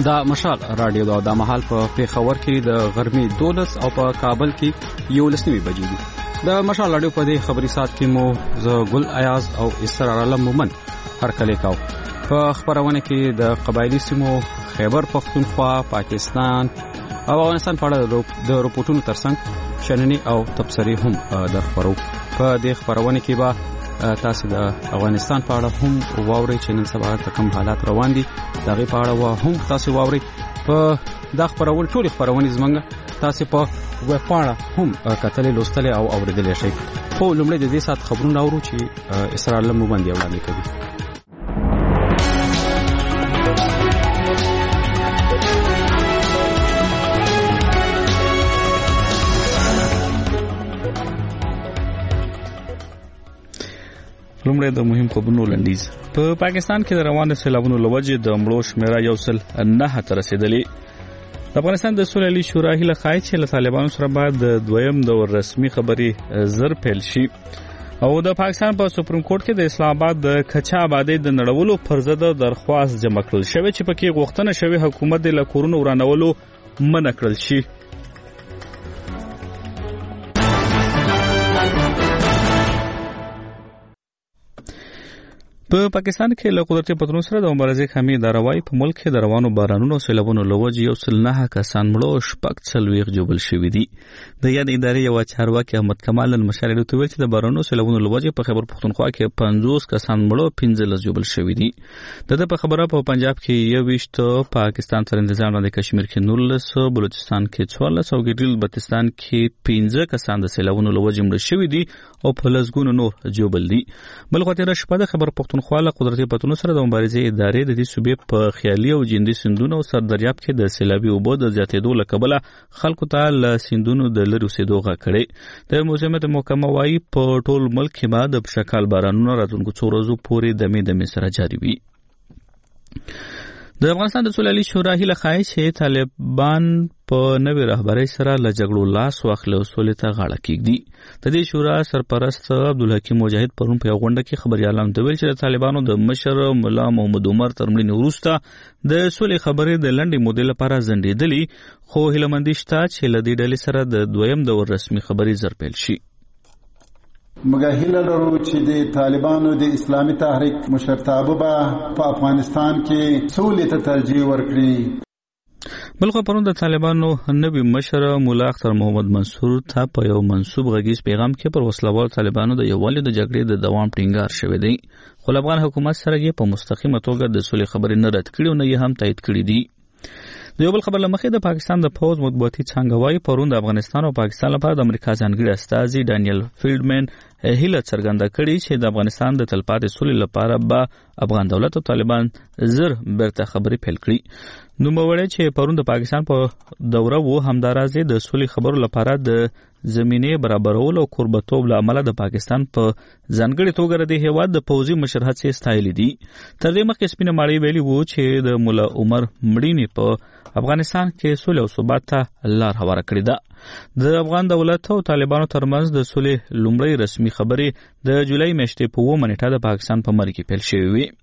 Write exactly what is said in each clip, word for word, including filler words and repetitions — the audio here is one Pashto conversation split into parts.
دا مشال رادیو دا د محل په پیښور کې د غرمې دولس او په کابل کې یولس نیمې بجې دي. د مشال رادیو په دې خبري سات کې مو ز ګل ایاز او اسرار عالم مومن هرکلی کاو. په خبرونه کې د قبایلی سیمو خیبر پختونخوا، پاکستان او افغانستان په اړه د رپورټونو ترڅنګ شننې او تبصرې هم درخبرو. په دې خبرونه کې به تاسو د افغانستان په اړه هم واورئ چې نن سبا کوم حالات روان دي، دغه په اړه هم تاسو واورئ. په دا خبرول ټول خبرونه زمونږ تاسو په ویب پاڼه هم کتلې، لوستلې او اوریدلې شئ. خو لومړی د دې سات خبرونه اورو چې اسرار الله مومند یې وړاندې کوي. لومړی د مهم خبرونو لنډیز. په پاکستان کې د روانو سیلابونو لوجې د مړو شمیره یو سل نه ته رسیدلې. د افغانستان د سولې شورا هیله ښایي چې له طالبانو سره بعد د دویم دور رسمي خبرې زر پیل شي. او د پاکستان په سپریم کورټ کې د اسلام آباد د کچا آبادی د نړولو پر ضد درخواست جمع کړل شوی چې پکې غوښتنه شوی حکومت د کورونو ورانولو منع کړل شي. په پاکستان کې له قدرتي پترون سره د مبارزې خامي داروای په ملک کې د روانو بارانونو او سیلابونو لوجې یو سل نه کسان مړو شپږ څلوېښت جوړل شوي دي. د یاد ادارې یو چارواکي احمد کمال المشاري ته ویل چې د بارانونو سیلابونو لوجې په خیبر پختونخوا کې پنځوس کسان مړو پنځلس جوړل شوي دي. د په خبره په پنجاب کې یو ویشت، پاکستان سره نظام د کشمیر کې نولس، بلوچستان کې څوارلس او ګډیل بلتستان کې پنځه کسان د سیلابونو لوجې مړ شوي دي او په لسګونو نور جوړل دي. بل خو تیر شپه د خبر پختونخوا خواله قدرتي پتونو سره د مبارزې ادارې د دې صوبې په خیالي او جندي سندونو او سردریاب کې د سیلابي اوبو د زیاتېدو لکبله خلکو ته له سندونو د لری اوسېدو غږ کړي. د موسمیات محکمه وايي په ټول ملک کې به د شکال بارانونو راتلونکو څو ورځو پورې دمې دمې سره جاري وي. د افغانستان د سولې شورا هیله ښایي چې طالبان په نوې رهبرۍ سره له جګړو لاس واخلي او سولې ته غاړه کېږدي. د دې شورا سرپرست عبدالحکیم مجاهد پرون په یوه غونډه کې خبریالانو ته ویل چې د طالبانو د مشر ملا محمد عمر تر مړینې وروسته د سولې خبرې د لنډې مودې لپاره ځنډېدلې، خو هیلهمندي شته چې له دې ډلې سره د دویم دور رسمي خبرې زر پیل شي. موږ هیله لرو چې د طالبانو د اسلامي تحریک مشرتابه به په افغانستان کې سولې ته ترجیح ورکړي. بلخو پرون د طالبانو نوی مشر مولا اختر محمد منصور ته په یو منسوب غږیز پیغام کې پر وسلوال طالبانو د یووالي د جګړې د دوام ټینګار شوی دی، خو افغان حکومت سره یې په مستقیمه توګه د سولې خبرې نه رد کړي او نه یې هم تایید کړي دي. د یو بل خبر لمخې د پاکستان د پوز مطبوعاتي څانګه وايي پرون د افغانستان او پاکستان لپاره د امریکا ځانګړي استازي ډانیل فیلډمن هیله څرګنده کړې چې د افغانستان د تلپاتې سولې لپاره به افغان دولت او طالبان زر بیرته خبرې پیل کړي. نوموړی چې پرون د پاکستان په دوره وو همدارازې د سولې خبرو لپاره د زمینې برابرولو او قربتوب له امله د پاکستان په ځانګړې توګه د هیواد د پوځي مشر هڅې ستایلې دي. تر دې مخکې سپینه ماڼۍ ویلي وو چې د مولا عمر مړینې په افغانستان کې سولې او ثبات ته لار هواره کړې ده. د افغان دولت او طالبانو ترمنځ د سولې لومړی رسمي خبرې د جولای میاشتې په اوومه نیټه د پاکستان په مرکه کې پیل شوې وي.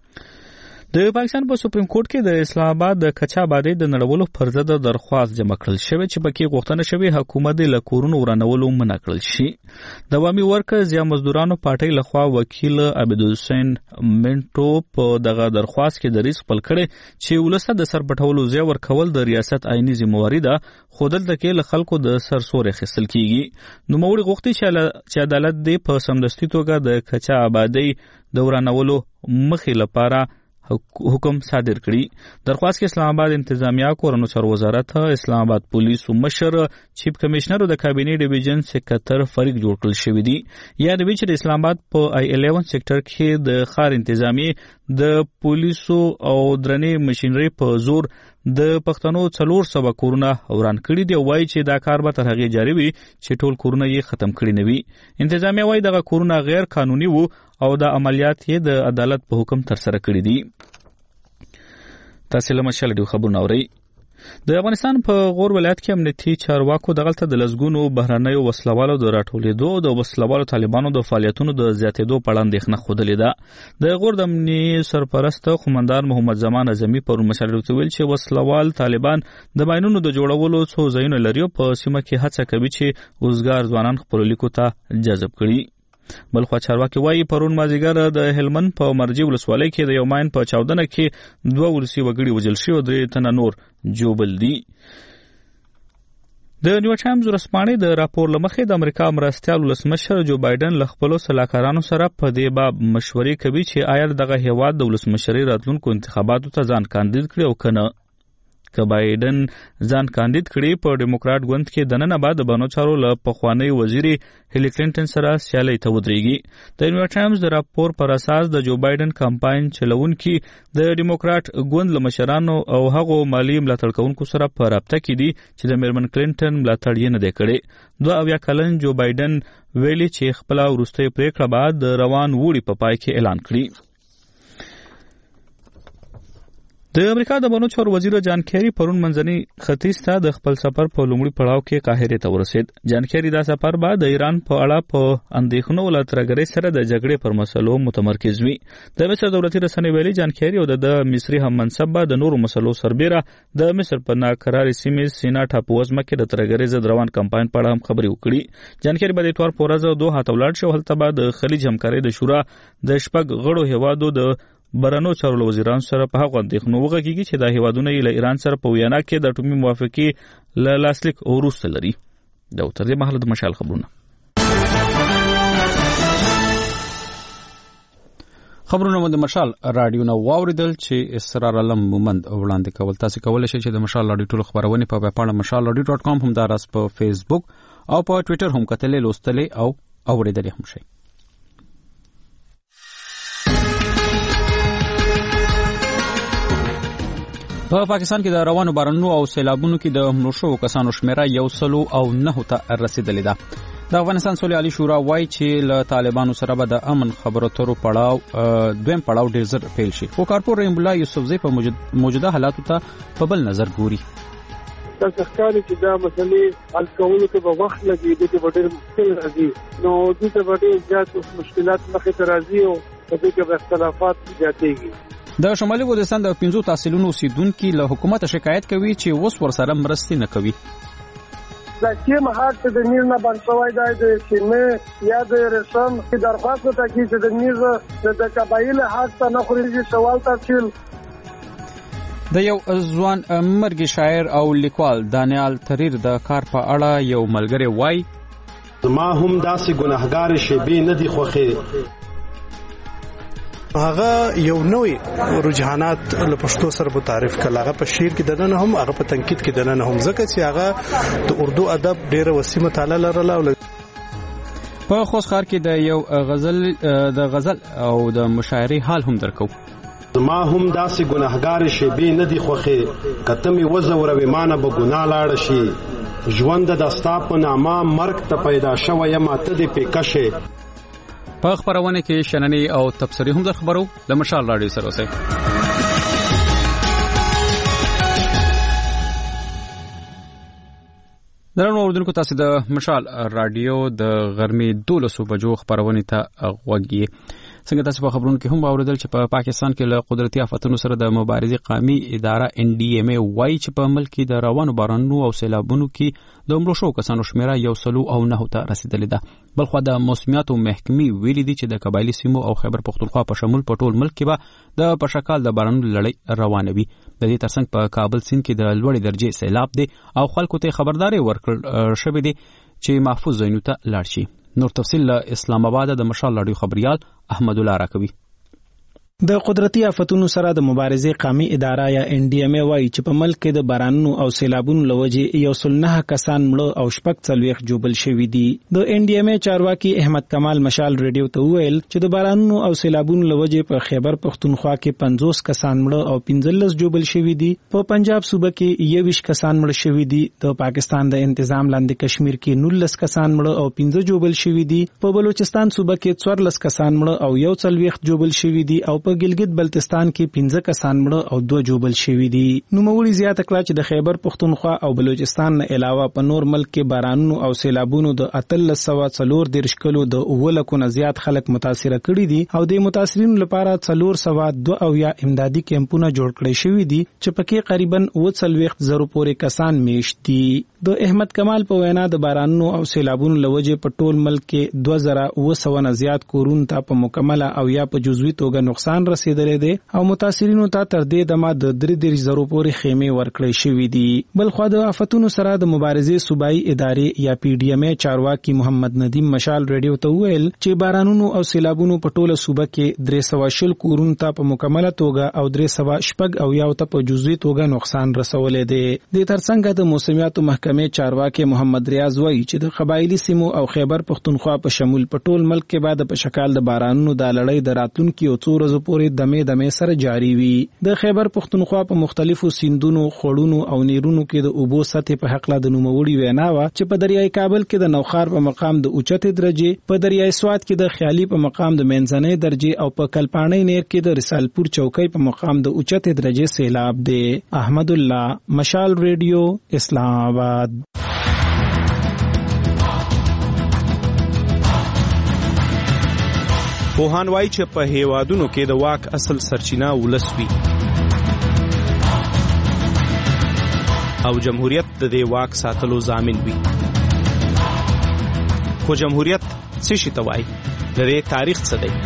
د پاکستان په سپریم کورټ کې د اسلام آباد د کچا آبادی د نړولو پر ضد درخواست جمع کړل شوی چې پکې غوښتنه شوی حکومت د کورونو ورانولو منع کړل شي. د عوامي ورکرز یا مزدورانو پارټۍ لخوا وکیل عبدالحسین منټو په دغه درخواست کې د ریس خپل کړي چې ولسته د سر پټولو ځای ورکول د ریاست عیني ذمہواری ده، خو دلته کې له خلکو د سرسوري اخیستل کیږي. نو موږ غوښتي چې عدالت دې په سمدستي توګه د کچا آبادی د ورانولو مخې لپاره حکم صادر کړي. درخواست کې اسلام آباد انتظامیه، کورونو چارو وزارت، اسلام آباد پولیس او مشر چیف کمشنر او د کابینې ډیویژن سکرټر فریق جوړ کړل شوی دی. یا د ویچ د اسلام آباد په آی الیون سېکټر کې د خار انتظامیه، د پولیسو او درنې ماشينري په زور د پښتنو څلور سوه کورونه وران کړي دي. وایي چې دا کار به تر هغې جاري وي چې ټول کورونه یې ختم کړي نه وي. انتظامیه وایي دغه کورونه غیر قانوني وو او د عملیات یې د عدالت په حکم تر سره کړي دي. تاسو له مشال ډیو خبرونه اورئ. د افغانستان په غور ولایت کې امنیتي چارواکو دغلته د لسګونو بهرنیو وسلوالو د راټولېدو او د وسلوالو طالبانو د فعالیتونو د زیاتېدو په اړه اندېښنه ښودلې ده. د غور د امني سرپرست قومندان محمد زمان اعظمي پرون مشرلوته ویل چې وسلوال طالبان د ماینونو د جوړولو څو ځایونه لري په سیمه کې هڅه کوي چې وزګار ځوانان خپل لیکو ته جذب کړي. بلخوا چارواکي وایي پرون مازیګر د هلمند په مرجی ولسوالۍ کې د یو ماین په چاودنه کې دوه ولسي وګړي وژل شوي او درې تنه نور جوبل دي. د نیو ټایمز ورځپاڼې د راپور لمخې د امریکا مرستیال ولسمشر جو بایدن له خپلو سلاکارانو سره په دې باب مشورې کوي چې آیا دغه هیواد د ولسمشرۍ راتلونکو انتخاباتو ته ځان کاندید کړي او کنه. که بایدن ځان کاندید کړي په ډیموکراټ ګوند کې دننه بعد د بانو چارو له پخوانی وزیر هیلی کلینټن سره سیالي ته ودرېږي. د نیو ټایمز د راپور پر اساس د جو بایدن کمپاین چلونکي د ډیموکراټ ګوند له مشرانو او هغو مالی ملاتړ کوونکو سره په رابطه کې دي چې د میرمن کلینټن ملاتړ یې نه دی کړی. دوه اویا کلن جو بایدن ویلي چې خپله وروستۍ پریکړه بعد د روان وړي په پای کې اعلان کړي. د امریکا د بانو چارو وزیر جان کیری پرون منځني ختیځ ته د خپل سفر په لومړي پړاو کې قاهره ته ورسید. جان کیری دا سفر بعد د ایران په اړه په اندېښنو له ترګرې سره د جګړې پر مسلو متمرکز وي. د مصر دولتي رسنۍ ویلي جان کیری او د مصري هم منصب د نورو مسلو سربېره د مصر په ناکرارې سیمې سینا ټاپووزمه کې د ترګرې ضد روان کمپاین په اړه هم خبرې وکړي. جان کیری په دې تور په ورځ دوه هاته ولاړ شو. هلته به د خلیج همکارۍ د شورا د شپږ غړو هیوادو د برانو چارو وزیرانو سره په هغه اندېښنو وغږیږي چې دا هیوادونه یې له ایران سره په ویانا کې د اټومي موافقې له لاسلیک وروسته لري. دا تر دې مهاله د مشال خبرونه خبرونه د مشال رادیو نو واوریدل چې اسرار علم مومند وړاندې کول. تاسو کولای شئ چې د مشال رادیو ټول خبرونه په ویب پاڼه مشال رادیو ډاټ کام هم داراس په فیسبوک او په ټوئیټر هم کتلې لوستلې او اوریدلې هم شئ. په پاکستان کې د روانو بارانونو او سیلابونو کې د مړو شوو کسانو شمیره یو سلو او نهو ته رسیدلې ده. د افغانستان سولې عالی شورا وایي چې له طالبانو سره به د امن خبرو اترو پړاو دویم پړاو ډېر زر پیل شي. خو کارپور رحیم الله یوسفزی په موجوده حالاتو ته په بل نظر ګوري. دا ښکاري چې دا مسلې حل کولو کې به وخت لګي، دې کې به ډېر مشکل راځي، نو دې ته به ډېر زیات مشکلات مخې ته راځي او په دې کې به اختلافات زیاتېږي. د شمالي وزیرستان د پنځو تحصیلونو اوسیدونکو له حکومت شکایت کوي چې اوس ورسره مرستې نه کوي. دا چې مهارت د نیر نه باندې شوی دی د سیمه یا د رسم کی درخواست ته کی چې د نیر د قبایل حق ته نه خوريږي سوال تفصیل. د یو ځوان مرګي شاعر او لیکوال دانیال تریر د کار په اړه یو ملګری وای ما هم داسې ګناهګار شی نه دی خوخه. هغه یو نوې رجحانات له پښتو سره په تعریف کړه. هغه په شعر کې دنه هم هغه په تنقید کې دنه هم ځکه چې هغه د اردو ادب ډېر وسیع مطالعه لرله. په خوست ښار کې د یو غزل د غزل او د مشاعرې حال هم درکو. ما هم داسې ګناهګار شی نه دی خوخه کته می وزوروي مانه به ګناه لاړ شي ژوند د استا په نامه مرګ ته پیدا شوی ماته دی پکشه. په خبرونه کې شننې او تبصرې هم در خبرو د مشال رادیو سره اوسئ. درنو اوردونکو تاسو د مشال رادیو د غرمې دولسو بجو خبرونه ته غوږی. څنګه تاسو په خبرونو کې هم اوریدل چې په پاکستان کې له قدرتي آفتونو سره د مبارزې قومي اداره ان ډي ام ای وایي چې په ملک کې د روانو بارانونو او سیلابونو کې د مړو شوو کسانو شمیره یو سلو او نهو ته رسیدلې ده. بلخوا د موسمیاتو محکمې ویلي دي چې د قبایلی سیمو او خیبر پختونخوا په شمول په ټول ملک کې به د پشکال د بارانونو لړۍ روانه وي. د دې ترڅنګ په کابل سیند کې د لوړې درجه سیلاب دی او خلکو ته خبرداري ورکړل شوې ده چې محفوظ ځایونو ته لاړ شي. نور تفصیل له اسلام آباد د مشال رادیو خبريال احمد الله راکوي. د قدرتي آفتونو سره د مبارزې قومي اداره یا ان ډي ام ای وایي چې په ملک کې د بارانونو او سیلابونو لوجې یو سل نه کسان مړه او شپږ څلوېښت جوبل شوي دي. د ان ډي ام ای چارواکي احمد کمال مشال ریډیو ته وویل چې د بارانونو او سیلابونو لوجې په خیبر پختونخوا کې پنځوس کسان مړه او پنځلس جوبل شوي دي. په پنجاب صوبه کې یوویشت کسان مړه شوي دي. د پاکستان د انتظام لاندې کشمیر کې نولس کسان مړه او پنځه جوبل شوي دي. په بلوچستان صوبه کې څوارلس کسان مړه او یو څلوېښت جوبل شوي دي او په په ګلګت بلتستان کې پنځه کسان مړه او دوه جوبل شوي دي. نوموړي زیاته کړه چې د خیبر پختونخوا او بلوچستان نه علاوه په نور ملک کې بارانونو او سیلابونو د اتلس سوه څلور دېرش کلو د اووه لکو نه زیات خلک متاثره کړي دي او د متاثرینو لپاره څلور سوه دوه اویا امدادي کیمپونه جوړ کړي شوي دي چې پکې قریبا اووه څلوېښت زرو پورې کسان میشت دي. د احمد کمال په وینا د بارانونو او سیلابونو لوجې په ټول ملک کې دوه زره اووه سوه نه زیات کورونو ته په مکمله او یا په جزوي توګه نقصان رسیدلی دی او متاثرینو ته تر دې دمه د درې دېرش زرو پورې خیمې ورکړې شوي دي. بلخوا د آفتونو سره د مبارزې صوبایي ادارې یا پی ډي ایم ای چارواکي محمد ندیم مشال ریډیو ته وویل چې بارانونو او سیلابونو په ټوله صوبه کې درې سوه شل کورونو ته په مکمله توګه او درې سوه شپږ اویا ته په جزوي توګه نقصان رسولی دی. د ترڅنګ د موسمیاتو محکمې چارواکي محمد ریاض وایي چې د قبایلی سیمو او خیبر پختونخوا په شمول په ټول ملک کې بعد په شکل د بارانونو د لړۍ د راتلونکي او څو ورځې پورې دمې دمې سره جاری وي. د خیبر پختونخوا په مختلفو سیندونو خړونو او نیرونو کې د اوبو سطح په حق له د نوموړي وینا و چې په دریای کابل کې د نوخار په مقام د اوچته درجه، په دریای سوات کې د خیالي په مقام د منځنۍ درجه او په کلپاڼۍ نیر کې د رسالپور چوکۍ په مقام د اوچته درجه سیلاب دی. احمد الله، مشال ریډیو، اسلام آباد. پوهان وایي چې په هیوادونو کې د واک اصل سرچینه ولس وي او جمهوریت د دې واک ساتلو ضامن وي. خو جمهوریت څه شي ته وایي؟ د دې تاریخ څه دی؟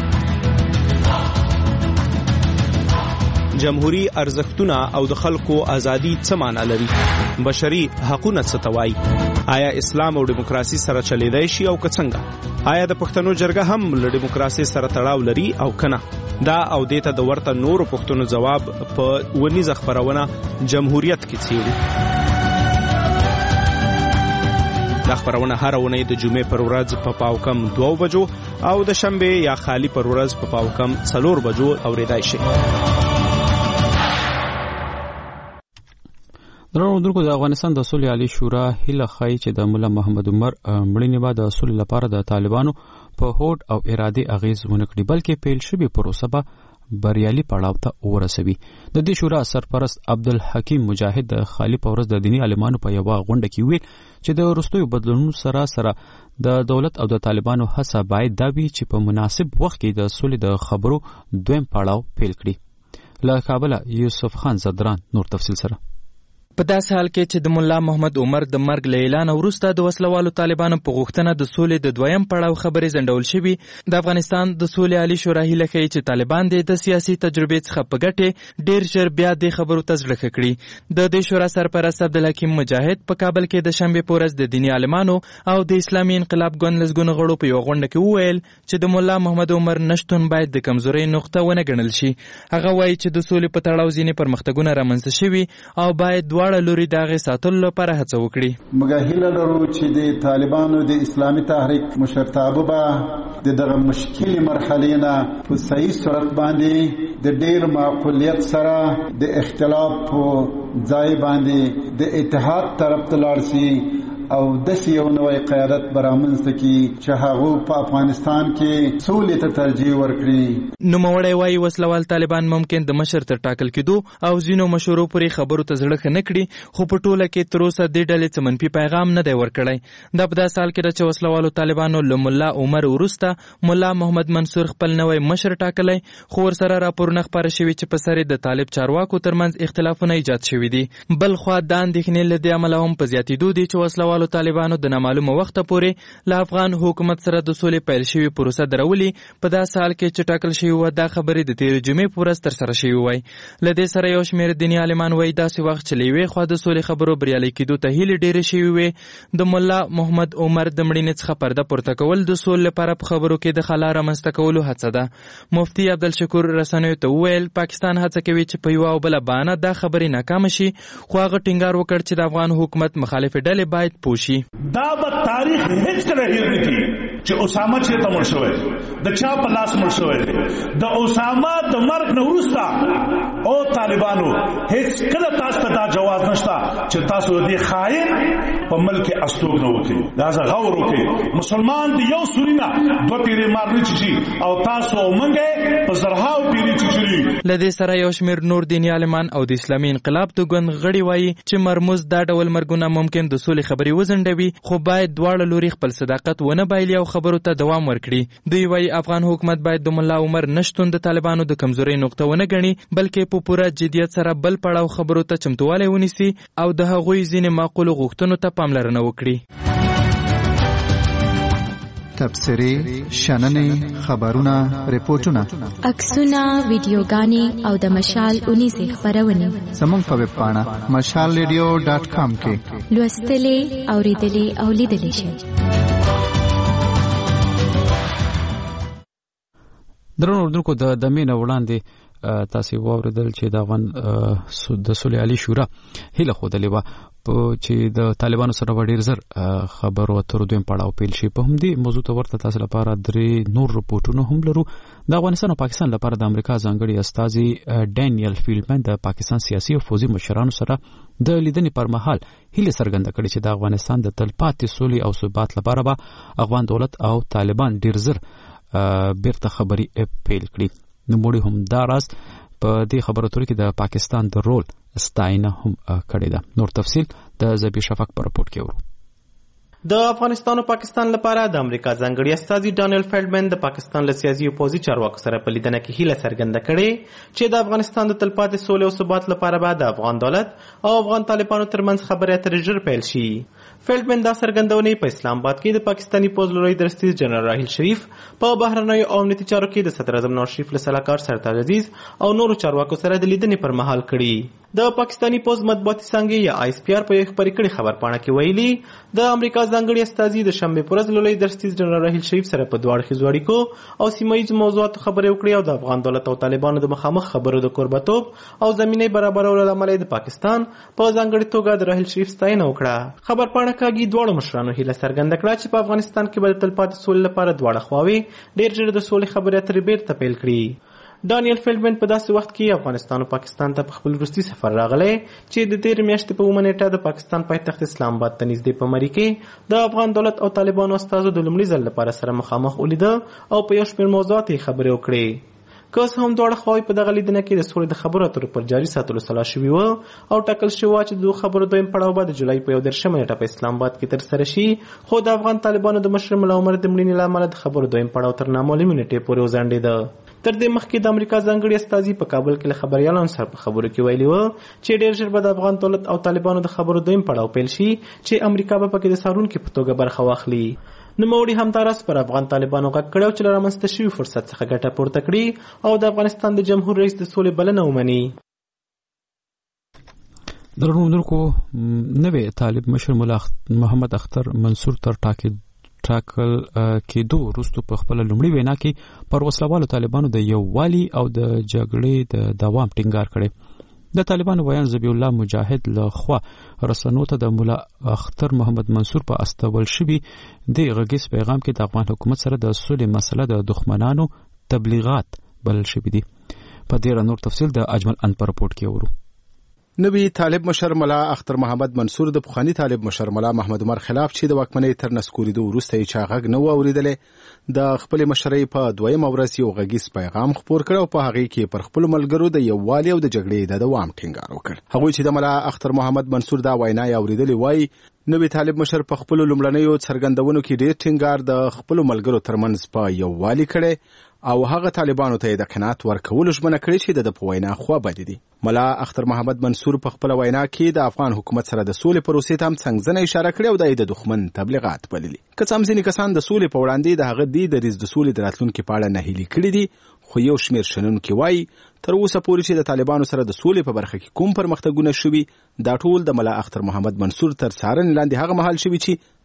جمهوری ارزښتونه او د خلکو ازادي څه معنا لري؟ بشري حقوقونه څه ته وایي؟ آیا اسلام او دیموکراسي سره چلیدای شي او که څنګه؟ آیا د پښتنو جرګه هم له دیموکراسي سره تړاو لري او کنه؟ دا او دیته د ورته نورو پښتنو جواب په ونیزه خبرونه جمهوریت کې څیړو. دا خبرونه هر اونۍ د جمعې پر ورځ په پاو کم دوه بجو او د شنبه یا خالی پر ورځ په پاو کم څلور بجو اوریدای شي. درنو درکو د افغانستان د صلح عالی شورا هیله ښایي چې د مولا محمد عمر مړینې بعد د صلح لپاره د طالبانو په هوډ او ارادي اغیز ونه کړي بلکې پیل شوې پروسه به بریالي پړاو ته ورسوي. د دې شورا سرپرست عبدالحکیم مجاهد د خالی په ورځ د دینی عالمانو په یوه غونډه کې ویل چې د وروستیو بدلونونو سره سره د دولت او د طالبانو هڅه باید دا وي چې په مناسب وخت کې د صلح د خبرو دویم پړاو پیل کړي. له کابله یوسف خان زدران نور تفصیل سره. په داسې حال کې چې د مولا محمد عمر د مرګ له اعلان وروسته د وسلوالو طالبانو په غوښتنه د سولې د دویم پړاو خبرې ځنډول شوي، د افغانستان د سولې عالی شورا هیله کوي چې طالبان د سیاسي تجربې څخه په ګټې ډېر ژر بیا د خبرو ته زړه ښه کړي. د دې شورا سرپرست عبدالحکیم مجاهد په کابل کې د شنبې په ورځ د دیني عالمانو او د اسلامي انقلاب ګوند لسګونو غړو په یوه غونډه کې وویل چې د مولا محمد عمر نشتون باید د کمزورۍ نقطه ونه ګڼل شي. هغه وایي چې د سولې په تړاو ځینې پرمختګونه رامنځته شوي او باید دواړه لوري د هغې ساتلو لپاره هڅه وکړي. موږ هیله لرو چې د طالبانو د اسلامي تحریک مشرتابه به د دغه مشکلې مرحلې نه په صحیح صورت باندې د ډېر معقولیت سره د اختلاف په ځای باندې د اتحاد طرف ته لاړ شي او داسې یو نوی قیادت به رامنځته کړي چې هغه په افغانستان کې سولې ته ترجیح ورکړي. نوموړی وایي وسلوال طالبان ممکن د مشر تر ټاکل کېدو او ځینو مشورو پورې خبرو ته زړه ښه نه کړي، خو په ټوله کې تر اوسه دې ډلې څه منفي پیغام نه دی ورکړی. دا په داسې حال کې ده چې وسلوالو طالبانو له ملا عمر وروسته ملا محمد منصور خپل نوی مشر ټاکلی، خو ورسره راپورونه خپاره شوي چې په سر د طالب چارواکو ترمنځ اختلافونه ایجاد شوي دي. بل خوا دا اندېښنې له دې امله هم په زیاتېدو دي چې وسلوال طالبانو د نامعلومه وخته پورې له افغان حکومت سره د سولې پیل شوې پروسه درولي. په داسې حال کې چې ټاکل شوي وه دا خبرې د تېرې جمعې په ورځ ترسره شوي وای. له دې سره یو شمېر دیني عالمان وایي داسې وخت چې له یوې خوا د سولې خبرو بریالي کېدو ته هیلې ډېرې شوي وې، د ملا محمد عمر د مړینې څخه پرده پورته کول د سولې لپاره په خبرو کې د خلا رامنځته کولو هڅه ده. مفتي عبدالشکور رسنیو ته وویل پاکستان هڅه کوي چې په یوه او بله بهانه دا خبرې ناکامه شي، خو هغه ټینګار وکړ چې د افغان حکومت مخالفې ډلې باید پوه شي. دا به تاریخ هیڅ کله هېر نه کړي چې اسامه چېرته مړ شوی د چا په لاس مړ شوی دی د اسامه د مرګ نه وروسته او طالبانو هیڅ کله تاسو ته دا جواز نشته چې تاسو دې خاين په ملک استوګنه وکړي. دا ځکه غور وکړي مسلمان دی یو سورينا دوه پیری مارني چی او تاسو منګه په زرهاو پیری چی. لدې سره یو شمیر نور دیني عالمان او د اسلامي انقلاب د ګوند غړي وایي چې مرموز دا ډول مرګونه ممکن د سولې خبرې وزندوي خو باید دواړه لوري خپل صداقت ونه بایلي او خبرو ته دوام ورکړي. دوی وایي افغان حکومت باید د ملا عمر نشتون د طالبانو د کمزوري نقطه ونه ګڼي بلکې په پوره جدیت سره بل پړاو خبرو ته چمتووالی ونیسي او د هغوی ځینې معقولو غوښتنو ته پاملرنه وکړي. تبصرې، شننې، خبرونه، ریپورتونه، عکسونه، ویډیوګانې او د مشال اونیزې خپرونې زموږ په ویب پاڼه مشال ریډیو ډاټ کام کې لوستلې، اورېدلې او لیدلې شئ. درنو اردوونکو د دمې نه وړاندې تاسو واوریدل چې د افغان د صلح علی شورا هیله ښودلې وه چې د طالبانو سره ډېر زر خبرو اترو دویم پړاو پیل شي. په همدې موضوع ته ورته تاسو لپاره درې نور رپورټونه هم لرو. د افغانستان او پاکستان لپاره د امریکا ځانګړي استازي ډینیل فیلډمن د پاکستان سیاسي او فوزي مشرانو سره د لیدنې پر مهال هیله څرګنده کړې چې د افغانستان د تلپاتې سولې او ثبات لپاره به افغان دولت او طالبان ډېر زر بیرته خبرې پیل کړي. نوموړي هم دا راز په دې خبرو اترو کې د پاکستان د رول ستاینه هم کړې ده. نور تفصیل د زبی شفق په راپورټ کې ورو. د افغانستان او پاکستان لپاره د امریکا ځانګړي استازي ډانیل فیلډمن د پاکستان له سیاسي او پوځي چارواکو سره په لیدنه کې هیله څرګنده کړې چې د افغانستان د تلپاتې سولې او ثبات لپاره به د افغان دولت او افغان طالبانو ترمنځ خبرې اترې ژر پیل شي. فیلډمن دا څرګندونې په اسلام آباد کې د پاکستاني پوځ لوی درستیز جنرال راحیل شریف په بهرنیو او امنیتي چارو کې د صدر اعظم نواز شریف له سلاکار سرتاج عزیز او نورو چارواکو سره د لیدنې پر مهال کړي. د پاکستاني پوځ مطبوعاتي څانګې یا آی اس پی آر په یو خبري کړي خبرپاڼه کې ویلي د امریکا ځانګړي استازي د شنبې پر ورځ لوی درستیز جنرال راحیل شریف سره په دوه اړخیزو اړیکو او سیمه ییزو موضوعاتو خبرې وکړې او د افغان دولت او طالبانو د مخامخ خبرو د کوربتوب او زمینه برابرولو لامل د پاکستان په ځانګړي توګه د راحیل شریف ستاینه وکړه. خبرپاڼه کې دواړو مشرانو هیله څرګنده کړه چې په افغانستان کې به د تلپاتې سولې لپاره دواړه خواوې ډېر ژر د سولې خبرې اترې بیرته پیل کړي. ډانیل فیلډمن په داسې وخت کې افغانستان او پاکستان ته په خپل وروستي سفر راغلی چې د تېرې میاشتې په اوومه نیټه د پاکستان پایتخت اسلام آباد ته نږدې په مري کې د افغان دولت او طالبانو استازو د لومړي ځل لپاره سره مخامخ ولیده او په یو شمېر موضوعاتو یې خبرې وکړې. که اوس هم دواړه خواوې په دغه لیدنه کې د سولې د خبرو اترو پر جاري ساتلو سلا شوي وه او ټاکل شوي وه چې د دوو خبرو دویم پړاو به د جولای په یو دېرشمه نیټه په اسلام آباد کې ترسره شي، خو د افغان طالبانو د مشر ملا عمر د مړینې له امله د خبرو دویم پړاو تر نامعلومې نیټې پورې وځنډېده. تر دې مخکې د امریکا ځانګړي استازي په کابل کې له خبریالانو سره په خبرو کې ویلي وه چې ډېر ژر به د افغان دولت او طالبانو د خبرو دویم پړاو پیل شي چې امریکا به پکې د څارونکي په توګه برخه واخلي. نوموړي همداراز پر افغان طالبانو غږ کړی چې له رامنځته شوي فرصت څخه ګټه پورته کړي او د افغانستان د جمهور رئیس د سولې بلنه ومني. درنو اردوونکو، نوی طالب مشر ملا محمد اختر منصور تر ټاکل ټاکل کېدو وروسته په خپل لومړي وینا کې پر وسلوالو طالبانو د یووالي او د جګړې د دوام ټینګار کړی. د طالبانو بیان ذبیح الله مجاهد له خوا رسنو ته د ملا اختر محمد منصور په استول شوي د غږیز پیغام کې د افغان حکومت سره د سولې مسله د دښمنانو تبلیغات بلل شوي دي. په دې نور تفصیل د اجمل ان په راپورټ کې ورو. نوی طالب مشر ملا اختر محمد منصور د پخوانی طالب مشر ملا محمد عمر خلاف چې د واکمنۍ تر نسکوریدو وروسته یې چا غږ نه و اورېدلی د خپلې مشرۍ په دویمه ورځ یو غږیز پیغام خپور کړ او په هغې کې پر خپلو ملګرو د یووالي او د جګړې د دوام ټینګار وکړ. هغوی چې د ملا اختر محمد منصور دا وینا یې اورېدلې وایي نوی طالب مشر په خپلو لومړنیو څرګندونو کې ډېر ټینګار د خپلو ملګرو ترمنځ په یووالي کړی او هغه طالبانو ته د قناعت ورکولو ژمنه کړې چې د په وینا خوابدي دي. ملا اختر محمد منصور په خپل وینا کې د افغان حکومت سره د سولې پروسې ته هم څنګه اشاره کړې او د دښمن تبلیغات بللي. که څه هم ځینې کسان د سولې په وړاندې د هغه د دریځ د سولې د راتلونکي په اړه نهیلي کړي دي، خو یو شمېر شنونکي وایي تر اوسه پورې چې د طالبانو سره د سولې په برخه کې کوم پرمختګونه شوي دا ټول د ملا اختر محمد منصور تر څارنې لاندې هغه مهال شوي چې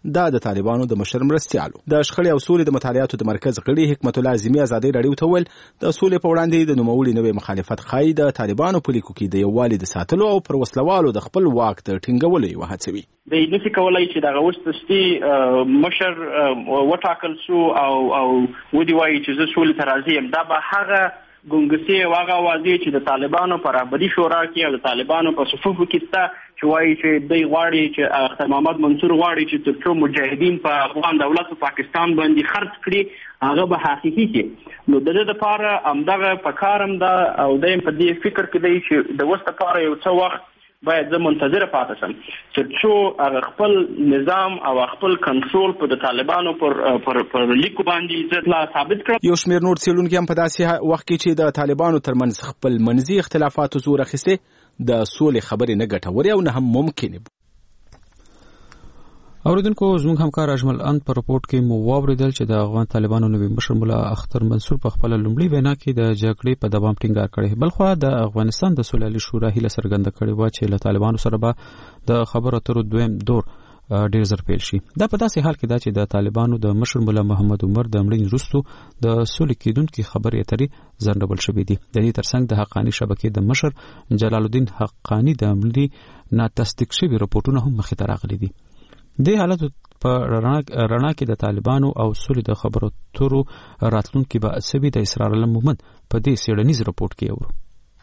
دا د طالبانو د مشر مرستیالو د شخړې او سولې د مطالعاتو د مرکز غړي حکمت الله اعظمي ازادي رادیو ته ویل د سولې په وړاندې د نوموړي نوې مخالفت ښایي د طالبانو په لیکو کې د یووالي د ساتلو او پر وسلوالو د خپل واک د ټینګولو یوه هڅه وي. د نسی کولای چې دغه وستستي مشر وټاکل شو او او ودی وایي چې زه سولې ته راځي یم. دا به هغه ګونګسي واغه واځي چې د طالبانو پر رهبري شورا کې او د طالبانو په صفوفو کې ستا چې وایي چې دوی غواړي چې اختر محمد منصور غواړي چې تر څو مجاهدین په افغان دولت او پاکستان باندې خرڅ کړي هغه به حقيقي کې. نو د دې لپاره همدغه پکارم دا او دیم په دې فکر کې دی چې د وسته لپاره یو څه وخت باید زه منتظر پاتې شم چې څو هغه خپل نظام او خپل کنټرول په د طالبانو پر پر پر لیکو باندې ځلا ثابت کړ. یو شمېر نور څېړونکي هم په داسې وخت کې چې د طالبانو ترمنځ خپل منځي اختلافاتو زور اخیستې د سولې خبرې نه ګټورې او نه هم ممکنې. اوریدونکو زموږ همکار اجمل اند په رپورت کې مو واوریدل چې د افغان طالبانو نوی مشر مولا اختر منصور په خپل لومړي وینا کې د جګړې په دوام ټینګار کړی. بلخو د افغانستان د سولې شورا هیله څرګنده کړې و چې له طالبانو سره به د خبرو اترو دویم دور ډیر زر پیل شي. دا په داسې حال کې دا چې د طالبانو د مشر مولا محمد عمر د مړینې وروسته د سولې کېدونکې خبرې اترې ځنډول شوې دي. د دې ترڅنګ د حقانی شبکې د مشر جلال الدین حقانی د مړینې ناتصدیق شوي رپورټونه هم مخې ته راغلي دي. د حالت په رڼا کې د طالبانو او سولې د خبرو اترو راتلونکي به سوي د اسرار الله مومند په دې څېړنیز رپورټ کې اورو.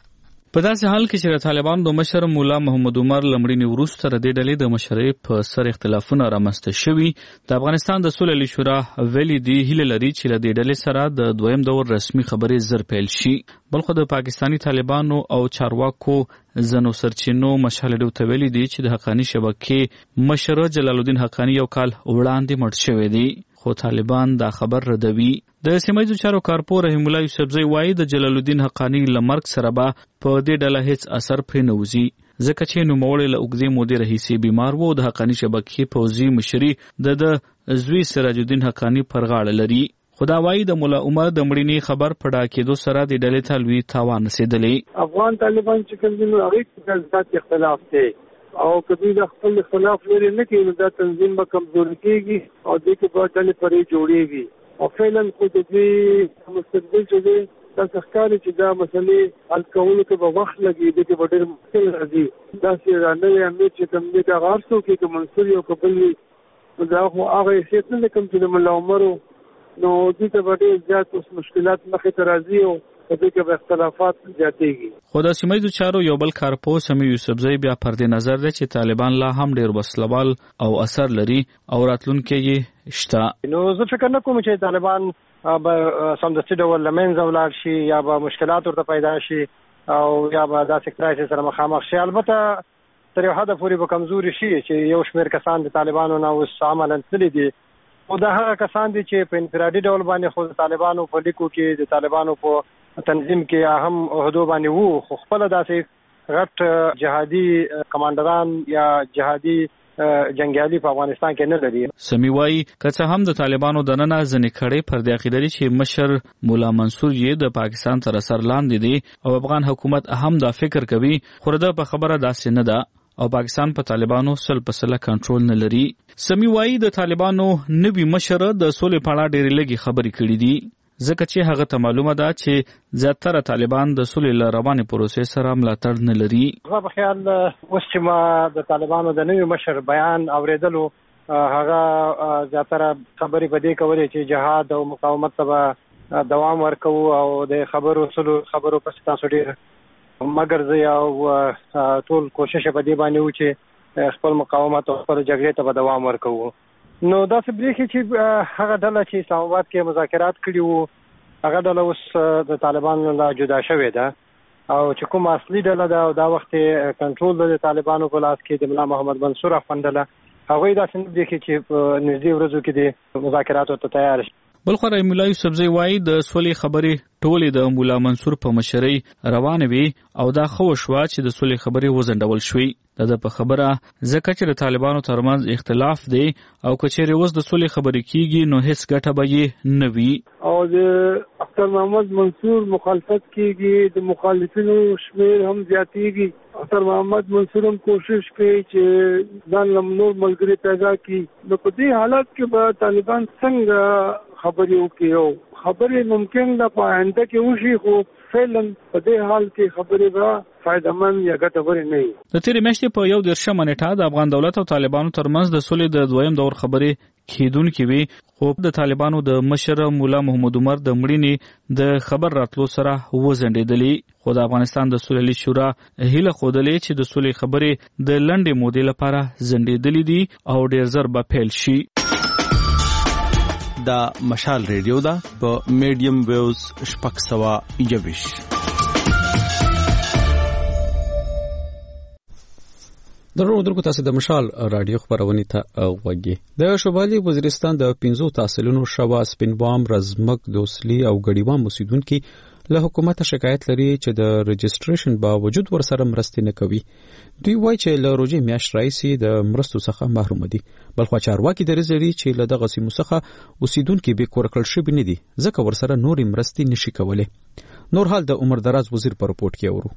په داسې حال کې چې د طالبانو د مشر مولا محمد عمر لمړینې وروسته د دې ډلې د مشرۍ په سر اختلافونه رامنځته شوي، د افغانستان د سولې شورا ویلي دی هیله لري چې له دې ډلې سره د دویم دور رسمي خبرې زر پیل شي. بلخو د پاکستانی طالبانو او چارواکو زنو سرچینو مشهل ډو ته ویلي دی چې د حقانی شبکې مشر جلال الدین حقانی یو کال وړاندې مړ شوی دی، خو طالبان دا خبر ردوي. د سیمایي چارو کارپور رحیم الله یوسفزئی وایي د جلال الدین حقانی لمرګ سره به په دې ډله هیڅ اثر پرې نه وځي، ځکه چې نوموړی له اوږدې مودې راهیسې بیمار و. د حقانی شبکې پوځي مشري د د زوی سراج الدین حقانی پر غاړه لري. خدا وایي د مولا عمر د مړینې خبر په ډاکېدو سره د ډلې ته لوی تاوان رسېدلی. افغان طالبان چې کوم دي نو هغې کې اختلاف دی او کدی د خپل خلاف لري نه کوي، دا تنظیم به کمزوري کېږي او دې کې به ډلې پرې جوړېږي او فعلا خو د دې مستقبل چې دی تاسو ښکاري چې دا مسلې حل کولو کې به وخت لګي، دې کې به ډېر مشکل راځي. داسې رانوی امیر چې کوم دی هغه هر څوک یې که منصور یو که بل وي نو دا خو هغه حیثیت نه دی کوم چې د ملا عمرو، نو دې ته به ډېر زیات اوس مشکلات مخې ته راځي او په دې کې به اختلافات زیاتېږي. خو د سیمایي چارو یو بل کارپوه سمیع یوسفزئی بیا پرد نظر دی چې طالبان لا هم ډېر وسلوال او اثر لري او راتلونکی یې شته. نو زه فکر نه کوم چې طالبان به سمدستي ډول له منځه ولاړ شي یا به مشکلات ورته پیدا شي او یا به داسې کرایسس سره مخامخ شي. البته تر یو حده پورې به کمزوري شي چې یو شمېر کسان د طالبانو نه اوس عملاً تللي دي، او دا هغه کسان دي چې په انفرادي ډول باندې خو د طالبانو په لیکو کې د طالبانو په تنظیم کې اهم عہدو باندې وو، خو خپل داسې غټ جهادي کمانډران یا جهادي جنگیالي په افغانستان کې نه لري. سمیع وایي که څه هم د طالبانو دننه ځینې کړۍ پر دې عقیده دي چې مشر مولا منصور یې د پاکستان تر اثر لاندې دی او افغان حکومت هم دا فکر کوي، خو د په خبره داسې نه ده او پاکستان په طالبانو سل په سله کنټرول نه لري. سمیع وایي د طالبانو نوي مشر د سولې په اړه ډېرې لږې خبرې کړې دي، ځکه چې هغه ته معلومه ده چې زیاتره طالبان د سولې له روانې پروسې سره ملاتړ نه لري. زما په خیال اوس چې ما د طالبانو د نوي مشر بیان اوریدلو، هغه زیاتره خبرې په دې کولې چې جهاد او مقاومت ته به دوام ورکوو او د خبرو سلو خبرو پسې تاسو ډېر مګر زه او ټول کوشش په دې باندې و چې خپل مقاومت او خپل جګړې ته به دوام ورکوو. نو داسې بریښي چې هغه ډله چې اسلام آباد کې مذاکرات کړي وو هغه ډله اوس د طالبانو له جدا شوې ده او چې کوم اصلي ډله ده او دا وخت کنټرول د طالبانو په لاس کې د ملا محمد منصور افغان ډله، هغوی داسې نه بریښي چې په نږدې ورځو کې د مذاکراتو ته تیار شي. ولخوا مولا یوسفزی وایي د سولې خبرې ټولې د مولا منصور په مشرۍ روانې وي او دا خو شوا چې د سولې خبرې وزندول شوې. دا په خبره ځکه چې د طالبانو ترمنځ اختلاف دی او کچېرې اوس د سولې خبرې کیږي نو هیڅ ګټه به یې نه وي. او د اختر محمد منصور مخالفت کیږي، د مخالفینو شمیر هم زیاتیږي. اختر محمد منصور هم کوشش کوي چې ځان له نور ملګري پیدا کړي. نو په دې حالت کې به طالبان څنګه خبرې وکړي او خبرې ممکن ده په آینده کې وشي، خو فعلا په دې حال کې خبرې به فایدهمند یا ګټورې نه وي. د تېرې میاشتې په یو دېرشمه نیټه د افغان دولت او طالبانو ترمنځ د سولې د دویم دور خبرې کیدونکې وي، خو د طالبانو د مشر مولا محمد عمر د مړینې د خبر راتلو سره وځنډېدلې. خو د افغانستان د سولې شورا هیله ښودلې چې د سولې خبرې د لنډې مودې لپاره ځنډېدلې دي او ډېر ژر به پیل شي. دا مشال ریډیو ده په میډیم ویوز شپږ سوه یویش. درنو درکو تاسو د مشال رادیو خبرونه ته غوږی. د شمالي وزیرستان د پنځو تحصیلونو شوا سپینبام رزمک دوسلی او غړیوان مسیدونکو له حکومت شکایت لري چې د رجستریشن باوجود ورسره مرستې نه کوي. دوی وایي چې له روزي میاشت راځي د مرستو څخه محروم دي، بلخو چارواکي درځي چې له دغه سیمو څخه اوسیدونکو به کورکل شي بنه دي ځکه ورسره نورې مرستې نشي کولای. نور حال د عمر دراز وزیر په رپورت کې اورو.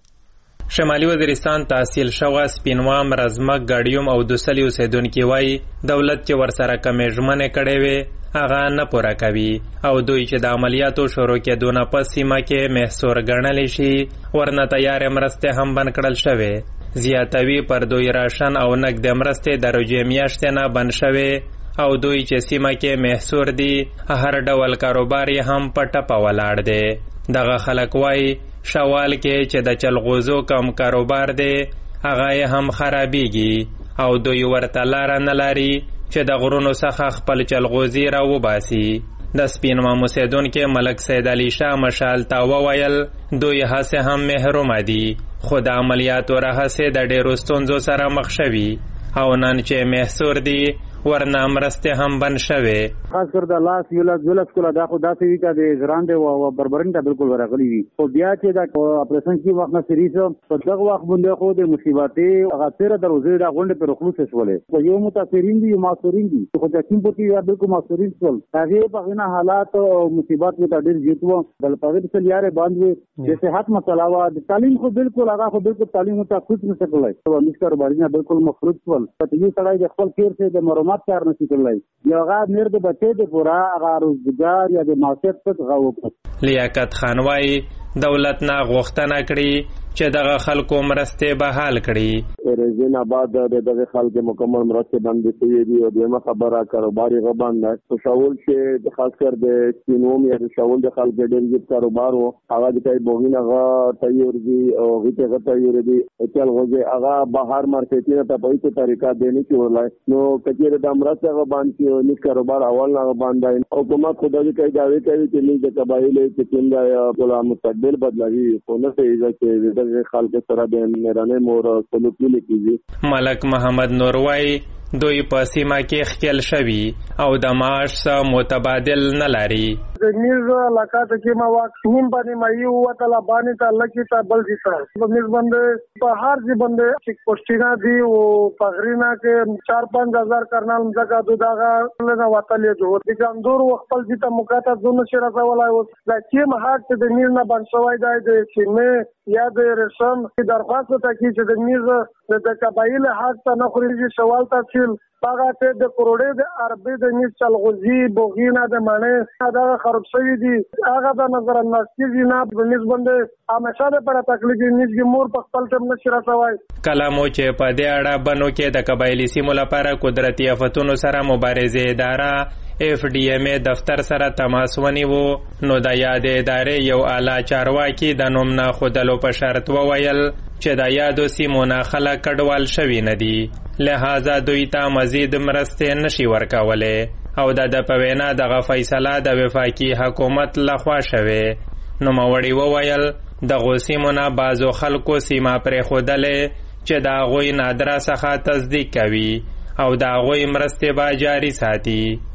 شمالي وزیرستان تحصیل شوا سپینوام رزمک غړیوم او دوسلی اوسیدونکو وایي دولت چې ورسره کمې ژمنې کړې وي هغه نه پوره کوي او دوی چې د عملیاتو شروع کېدو نه پس سیمه کې محصور ګڼلی شي ورنه تیارې مرستې هم بند کړل شوې. زیاتوي پر دوی راشن او نقد مرستې د روژې میاشتې نه بند شوې او دوی چې سیمه کې محصور دي هر ډول کاروبار یې هم په ټپه ولاړ دی. دغه خلک وایي شوال کې چې د چلغوزو کم کاروبار دی هغه یې هم خرابېږي او دوی ورته لاره نه لري چې د غرونو څخه خپل چلغوزي را وباسي. د سپینوام اوسیدونکي ملک سید علي شاه مشال ته وویل دوی هسې هم محروم دي، خو د عملیاتو راهسې د ډېرو ستونزو سره مخ شوي او نن چې محصور دي ورنه مرستې هم بند شوې. خاص کر د لاس یولاس دولس کوله دا خو داسې وي چې د ځران دی او بربرین ته بالکل ورغلی وي، خو بیا چې دا اپریشن کې وخت نه سری شو په دغه وخت باندې خو د مصیبتې هغه تیره دروازې دا غونډې پر خلوص شولې، خو یو متاثرین دي یو ماسورین دي، خو د کوم په کې بالکل ماسورین شول هغه په غنا حالات او مصیبت کې ډېر جیتو بل په دې څل یاره باندې د صحت مسله وا د تعلیم خو بالکل هغه خو بالکل تعلیم ته خود نه سکلای، او مشکر باندې بالکل مخرج شول. په دې سړی د خپل کیر څخه د معلومات کار نشي کولای، یو غا میر د بچې د پورا هغه روزګار یا د معیشت څخه غوښتل. لیاقت خان وايي دولت نه غوښتنه کړې چې دغه خلکو مرستې بحال کړي. رزین آباد دغه خلکو مکمل مرستې باندې شوې دي او دغه خبره کاروبار یې غبان نه شاول چې خاص کر د سپینوم یا شاول د خلکو ډېر جوړ کاروبار او هغه د کوي بوغینه غا تیار دي او غته غته یې دي چل غوځي هغه بهر مارکیټینګ ته په هیڅ طریقه دیني کې ورلای نو کچېره د مرسته غبان کې نو کاروبار اول نه غبان دی. حکومت خدای کوي دا وی کوي چې موږ د قبایل چې څنګه بولا مستقبل بدلوي خو نه څه چې دغه خلک سره د میرانه مور سلوک کیږي. ملک محمد نور وايي دوی په سیمه کې خپل شوي او د معاش سره متبادل نه لري. د میز علاقه ته کې ما واکسین باندې ما یو وتلا باندې ته لکی ته بل دي سره په میز باندې په هر ځای باندې چې پوسټینا دی او پغرینا کې چار پنځه هزار کرنال ځکه دغه نه وتلې دوه د ګندور خپل دي ته مکاته زونه شره راولای او د چې مهات د میز نه باندې شوی دی د چې یا د رسم درخواست ته کې چې د میز د قبایل حق ته نه خوريږي سوال ته هغه ته د کروڑې د عربي د نیس چلغوزي بوغینا د معنی دا خراب شوی دي هغه د نظر انداز کې نه په نیس باندې همیشه د پر تکلیف نیس کې مور په خپل تم نشي راځوي. کلامو چې په دې اړه بنو کې د قبایلی سیمو لپاره قدرتي آفتونو سره مبارزه اداره اف ډي ام ای دفتر سره تماس ونیو نو د یادې ادارې یو اعلی چارواکي د نوم نه خودلو په شرط وویل چې د یادو سیمو نه خلک کډوال شوي نه دي لہذا دوی ته مزید مرستې نشي ورکولې او د د په وینا دغه فیصله د وفاقي حکومت لخوا شوې. نوموړي وویل دغو سیمو نه بعضو خلکو سیمه پرېښودلې چې د هغوی نادره څخه تصدیق کوي او د هغوی مرستې به جاري ساتي.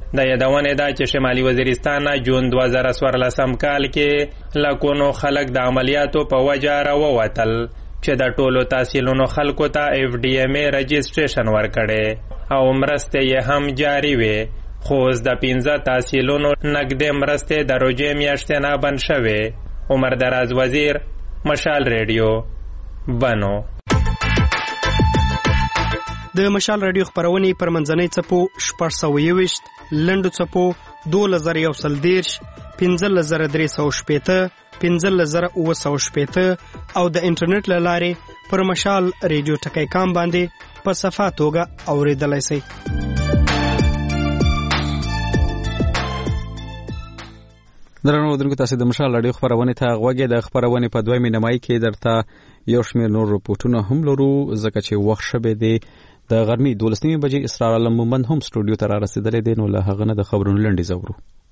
د یادونې ده چې شمالي وزیرستان جون دوه زره څوارلسم کال کې لکونو خلک د عملیاتو په وجه راووتل چې د ټولو تحصیلونو خلکو ته اف ډي ایم ای رجسټریشن ورکړي او مرستې یې هم جاري وي، خو اوس د پنځه تحصیلونو نږدې مرستې د روژې میاشتې نه بند شوې. عمر دراز وزیر، مشال ریډیو، بنو. د مشال رادیو خبرونې پر منځنۍ څپو شپږ سوه یوویشت، لنډو څپو دولس زره یو سل دېرش، پنځلس زره درې سوه شپېته، پنځلس زره اووه سوه شپېته او د انټرنیټ له لارې پر مشال ریډیو ټکی کام باندې په صفا توګه اورېدلی شئ. درنو اورېدونکو، تاسو د مشال رادیو خبرونه ته غوږی. د خبرونه په دویمه نیمایي کې درته یو شمېر نور رپورټونه هم لرو، ځکه چې وخت شوی دی د غرمې دولس نیمې بجې. اسرار عالم مومند هم سټوډیو ته را رسېدلی دی، نو له هغه نه د خبرونو لنډیز اورو.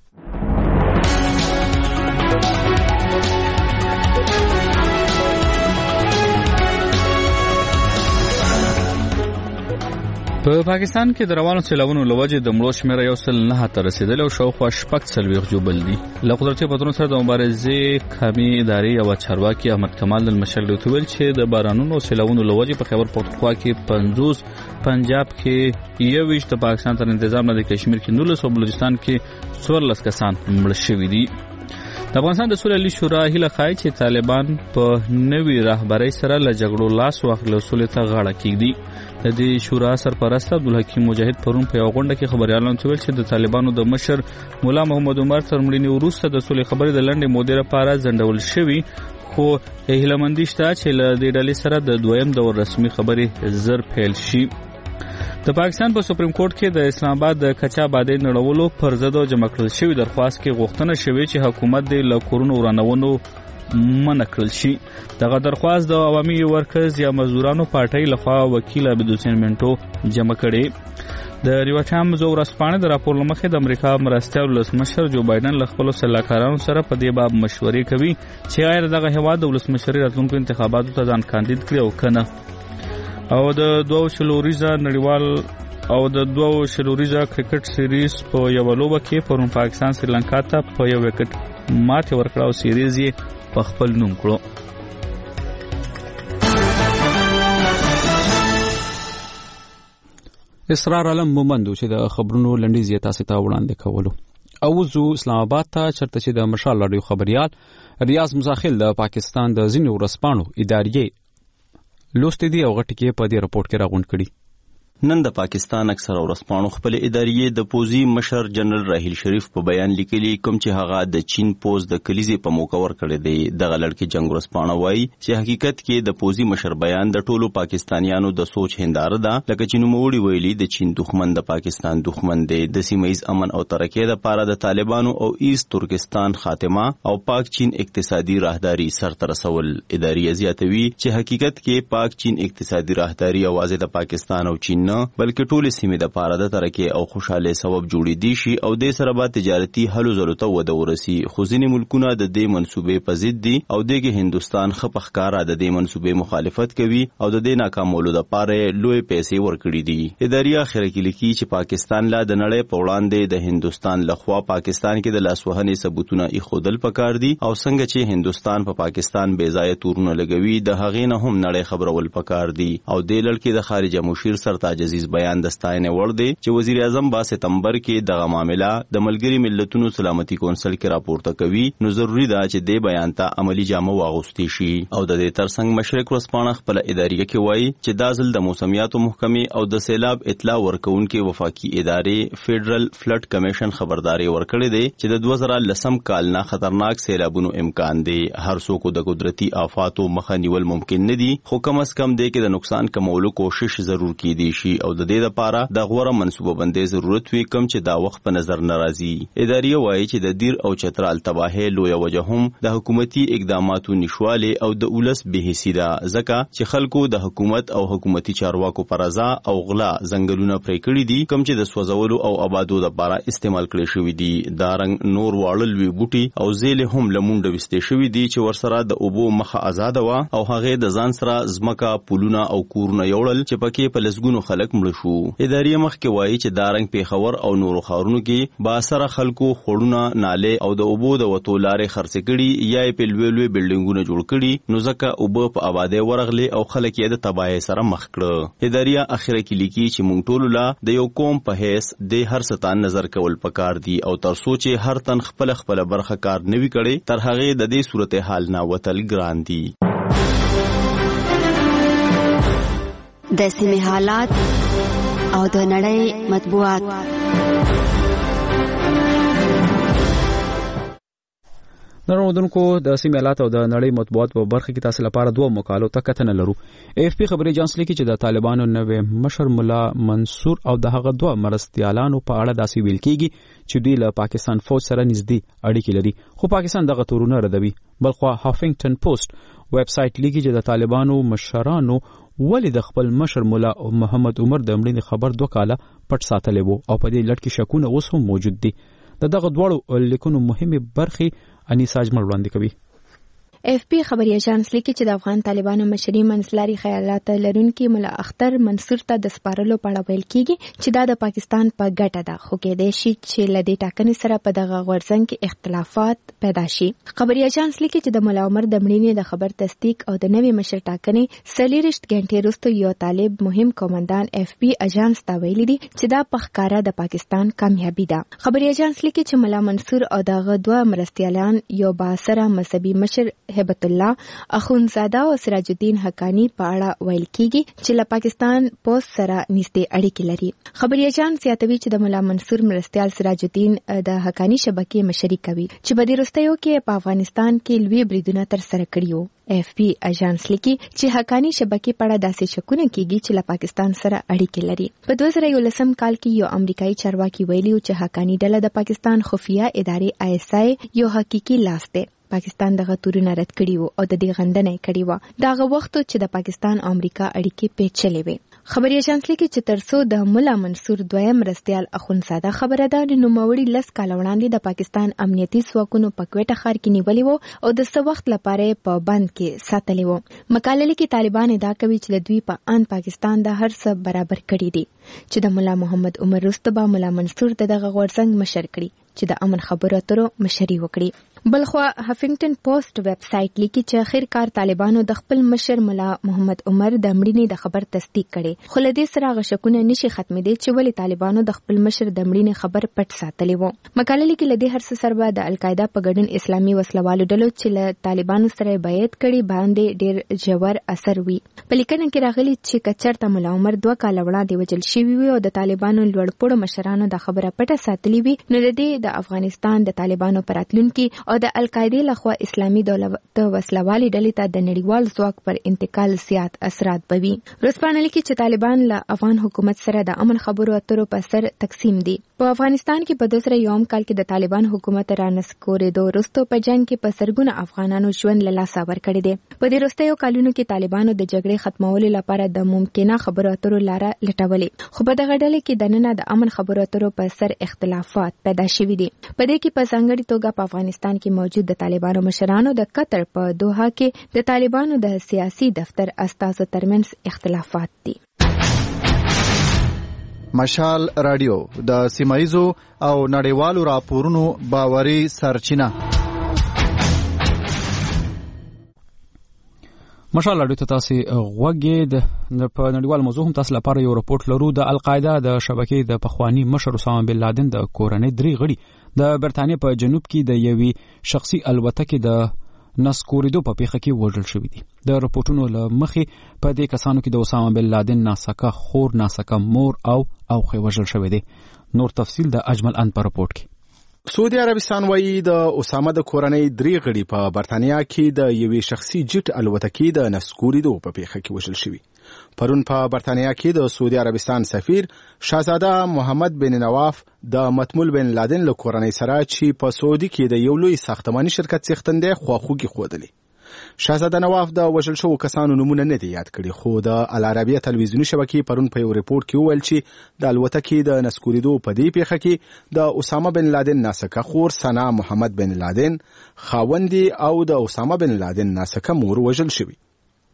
په پاکستان کې د روانو سیلابونو له وجې د مړو شمېره یو سل نهه ته رسېدلې او شاوخوا شپږ څلوېښت ژوبل دي. له قدرتي بدلون سره د مبارزې قامي ادارې یوه چارواکي احمد کمال المشر ته ویل چې د بارانونو او سیلابونو له وجې په خیبر پختونخوا کې پنځوس، پنجاب کې یوویشت، د پاکستان تر انتظام نه د کشمیر کې نولس او بلوچستان کې څوارلس کسان مړه شوي دي. د افغانستان د سولې عالي شورا هیله ښایي چې طالبان په نوې رهبرۍ سره له جګړو لاس واخلي او سولې ته غاړه کېږدي. د دې شورا سرپرست عبدالحکیم مجاهد پرون په یوه غونډه کې خبریالانو ته ویل چې د طالبانو د مشر مولا محمد عمر تر مړینې وروسته د سولې خبرې د لنډې مودې لپاره ځنډول شوي، خو هیلهمندي شته چې له دې ډلې سره د دویم دور رسمي خبرې زر پیل شي. د پاکستان په سپریم کورټ کې د اسلام آباد د کچا بادۍ نړولو پر ضد جمع کړل شوی درخواست کې غوښتنه شوې چې حکومت د له کورونو ورانولو منع کړل شي. دغه درخواست د عوامي ورکرز یا مزدورانو پارټۍ لخوا وکیل عبد حسین منټو جمع کړي. د ریوټام زو ورځپاڼې د راپور لمخې د امریکا مرستیال ولسمشر جو بایدن له خپلو سلاکارانو سره په دې باب مشورې کوي چې آیا دغه هیواد د ولسمشرۍ راتلونکو انتخاباتو ته ځان کاندید کړي او کنه. او د دوه شلوریزه نړیوال او د دوه شلوریزه کرکټ سیریز په یو لوبه کې پرون پاکستان سریلانکا ته په یو وکټ ماتې ورکړه او سیریز یې په خپل نوم کړو. اسرار عالم مومند چې د خبرونو لنډیز یې تاسو ته وړاندې کولو. او زو اسلام آباد ته چرته چې د مشال رادیو خبريال ریاض مزاخیل د پاکستان د ځینو ورځپاڼو ادارې لوستې دي او غټ کې په دې رپورت کې راغونډ کړي. نن د پاکستان اکثره ورځپاڼو خپل ادارې د پوزي مشر جنرال راحیل شریف په بیان لیکلي کوم چې هغه د چین پوز د کلیزې په موقع ورکړی دی. دغه لړکې جنگ ورځپاڼه وایي چې حقیقت کې د پوزي مشر بیان د ټولو پاکستانیانو د سوچ هنداره ده، لکه چې نوموړي ویلي د چین دښمن د پاکستان دښمن دی. د سیمه ییز امن او ترقۍ لپاره د طالبانو او ایست ترکستان خاتمه او پاک چین اقتصادي راهداري سرته رسول. ادارې زیاتوي چې حقیقت کې پاک چین اقتصادي راهداري یوازې د پاکستان او چین نه بلکې ټول سیمې د پاره د ترقۍ او خوشاله سبب جوړې دي شي او د سره به تجارتي حل زلو ته وده ورسي. خو ځینې ملکونه د دې منسوبې په ضد دي او دغه هندستان خپخکارا د دې منسوبې مخالفت کوي او د دې ناکامولو لپاره لوی پیسې ورکړي دي. ادارې اخر کې لیکي چې پاکستان لا د نړۍ په وړاندې د هندستان لخوا پاکستان کې د لاسوهنې ثبوتونه ایښودل پکار دي او څنګه چې هندستان په پا پاکستان بې ځای تورونه لګوي د هغې نه هم نړۍ خبرول پکار دي. او د لړکې د خارجه مشیر سرتاج عزیز بیان د ستاینې وړ دی چې وزیر اعظم با سپتمبر کې دغه معاملې د ملګری ملتونو سلامتي کونسل کې راپورته کوي، نو ضروری ده چې د بیان ته عملی جامه واغوستي شي. او د دې ترڅنګ مشرق ورځپاڼه خپل ادارې کې وایي چې دا ځل د موسمیاتو محکمې او د سیلاب اطلاع ورکونکو وفاقي ادارې فیډرل فلډ کمیشن خبرداري ورکړې ده چې د دوه زره لسم کال نه خطرناک سیلابونو امکان دی. هر څوک د قدرتي آفاتو مخه نیول ممکن نه دي، خو کم از کم د کې د نقصان کمولو کوشش ضرور کیدی شي او د دې لپاره د غوړه منسوبه بندۍ ضرورت وي کم چې دا وخت په نظر ناراضي. ادارې وایي چې د دیر او چترال تباهي لوی وجه هم د حکومتي اقداماتو نشواله او د اولس به حصہ ده، ځکه چې خلکو د حکومت او حکومتي چارواکو پر ازا او غلا ځنګلونه پرې کړی دي کم چې د سوځولو او آبادو لپاره استعمال کړي شوی دي. دا رنګ نور واړل وی بوټي او زیل هم لمونډه وسته شوی دي چې ورسره د اوبو مخه آزاد و او هغه د ځان سره زمکا پولونه او کورونه یوړل چې پکې په لسګونو خلک مړ شو. ادارې مخکې وایي چې دا رنګ پیښور او نورو ښارونو کې با اثره خلکو خوړونه، نالې او د اوبو د وتو لارې خرڅې کړي یا یې په لوی لوی بلډینګونه جوړ کړي، نو ځکه اوبه په آبادۍ ورغلې او خلک یې د تباهۍ سره مخ کړه. ادارې اخره کې لیکي چې موږ ټول لا د یو قوم په حیث د هر ستان نظر کول پکار دي او تر سوچ هر تن خپل خپل برخه کار نوي کړي تر هغه د دې صورتحال نه وتل ګران دي. د سیمې حالات او د نړۍ مطبوعات. نړیوالونکو د سیمې حالات او د نړۍ مطبوعات په برخه کې تاسو لپاره دوه مقالو ته کتنه لرو. اف پی خبري اجانس لیکي چې د طالبانو نوې مشر مولا منصور او د هغه دوه مرستیالانو په اړه داسې ویل کیږي چې دوی له پاکستان فوج سره نږدې اړیکې لري، خو پاکستان دغه تورونه ردوي. بلخوا هافینګټن پوسټ ویب سټ لیکي چې د طالبانو مشرانو ولې د خپل مشر مولا محمد عمر د مړینې خبر دوه کاله پټ ساتلی وو او په دې لړ کې شکونه اوس هم موجود دي. د دغه دواړو لیکونو مهمه برخې انیسا اجمل وړاندې کوي. اف پی خبري اژانس لیکي چې د افغان طالبانو مشري منځلاري خیالات لرونکي مولا اختر منصور ته د سپارلو په اړه ویل کیږي چې دا د پاکستان په ګټه ده، خو کېدای شي چې له دې ټاکنې سره په دغه غورځنګ کې اختلافات پیدا شي. خبري اژانس لیکي چې د مولا عمر د مړینې د خبر تصدیق او د نوې مشر ټاکنې څلېرویشت غنټې وروسته یو طالب مهم قومندان اف پی اژانس ته ویلي دي چې دا په ښکاره د پاکستان کامیابي ده. خبري اژانس لیکي چې مولا منصور او دغه دوه مرستیالان یو بااثره مذهبي مشر هبت الله اخونزاده او سراج الدین حقانی په اړه ویل کیږي چې له پاکستان پوس سره نږدې اړیکې لري. خبري اژانس یادوي چې د مولا منصور مرستیال سراج الدین د حقانی شبکې مشري کوي چې په دې وروستیو کې په افغانستان کې لوی بریدونه تر سره کړي وو. اف پی اژانس لیکي چې حقانی شبکې په اړه داسې شکونه کیږي چې له پاکستان سره اړیکې لري. په دوه زره یولسم کال کې یو امریکایي چارواکي ویلي چې حقانی ډله د پاکستان خفیه ادارې آی اس آی یو حقيقي لاس دی. پاکستان دغه تورونه رد کړي وو او د دې غندنه کړي وو. دغه وخت چې د پاکستان او امریکا اړیکې پیچلې وي. خبري اژانس لیکي چې ترڅو د مولا منصور دویم مرستیال اخونزاده خبره ده، نو نوموړي لس کاله وړاندې د پاکستان امنیتي ځواکونو په کوټه ښار کې نیولې وو او د څه وخت لپاره په بند کې ساتلې وو. مقاله لیکي طالبان ادعا کوي چې د دوی په ان پاکستان د هر څه برابر کړي دي چې د مولا محمد عمر وروسته به مولا منصور دغه غورځنګ مشر کړي چې د امن خبرو اترو مشري وکړي. بلخوا هافینګټن پوسټ ویب سټ لیکي چې اخر کار طالبانو د خپل مشر مولا محمد عمر د مړینې د خبر تصدیق کړي، خو له دې سره غشکونه نشي ختمېدی چې ولې طالبانو د خپل مشر د مړینې خبر پټ ساتلی وو. مقاله لیکي له دې هر څه سره د القاعده په ګډون اسلامي وسلوالو ډلو چې له طالبانو سره بیعت کړي باندې ډېر ژور اثر وي. په لیکنه کې راغلي چې کچرته مولا عمر دوه کاله وړاندې وجل شوی وي او د طالبانو لوړپوړو مشرانو د خبره پټه ساتلی وي، نو د دې د افغانستان د طالبانو پراتلونکي او د القاعده لخوا اسلامي دولت وسلوالي ډلې ته د نړیوال ځواک پر انتقال زیات اثرات بوي. ورځپاڼه لیکي چې طالبان له افغان حکومت سره د امن خبرو اترو په سر تقسیم دي. په افغانستان کې په دوه زره یو کال کې د طالبان حکومت را نسکورېدو وروسته په جنگ کې په سرګونه افغانانو ژوند له لاسه ورکړی دی. په دې وروستیو کلونو کې طالبانو د جګړې ختمولو لپاره د ممکنه خبرو اترو لاره لټولې، خو په دغه ډله کې دننه د امن خبرو اترو په سر اختلافات پیدا شوي دي. په دې کې په ځانګړي توګه په افغانستان کې موجود د طالبانو مشرانو د قطر په دوحه کې د طالبانو د سیاسي دفتر استازو ترمنځ اختلافات دي. مشال رادیو د سیمایزو او نړیوالو راپورونو باوري سرچینه. مشال رادیو ته تاسو غوږی د په نړیوال موضوع هم تاسو لپاره یو راپورټ لرو. د القاعده د شبکې د پخوانی مشر اسامه بن لادن د کورنۍ درې غړي د برتانیې په جنوب کې د یوې شخصي الوتکې د نسکورېدو په پیښه کې وژل شوي دي. د راپورټونو له مخې په دې کسانو کې د اسامه بن لادن ناسکه خور، ناسکه مور او اوخې وژل شوي دي. نور تفصیل د اجمل ان په راپورټ کې. سعودي عربستان وایي د اسامه د کورنۍ درې غړي په برتانیا کې د یوې شخصي جټ الوتکې د نسکورېدو په پیښه کې وژل شوي. پرون په برتانیا کې د سعودي عربستان سفیر شاهزاده محمد بن نواف د متمول بن لادن له کورنۍ سره چې په سعودي کې د یو لوی ساختماني شرکت څښتندې خواخوږي ښودلې. شاهزاده نواف د وژل شوو کسانو نومونه نه دي یاد کړي، خو د العربیه تلویزیوني شبکې پرون په یو ریپورت کې وویل چې د الوتکې د نسکورېدو په دې پیښه کې د اسامه بن لادن ناسکه خور ثنا محمد بن لادن، خاوندې او د اسامه بن لادن ناسکه مور وژل شوي.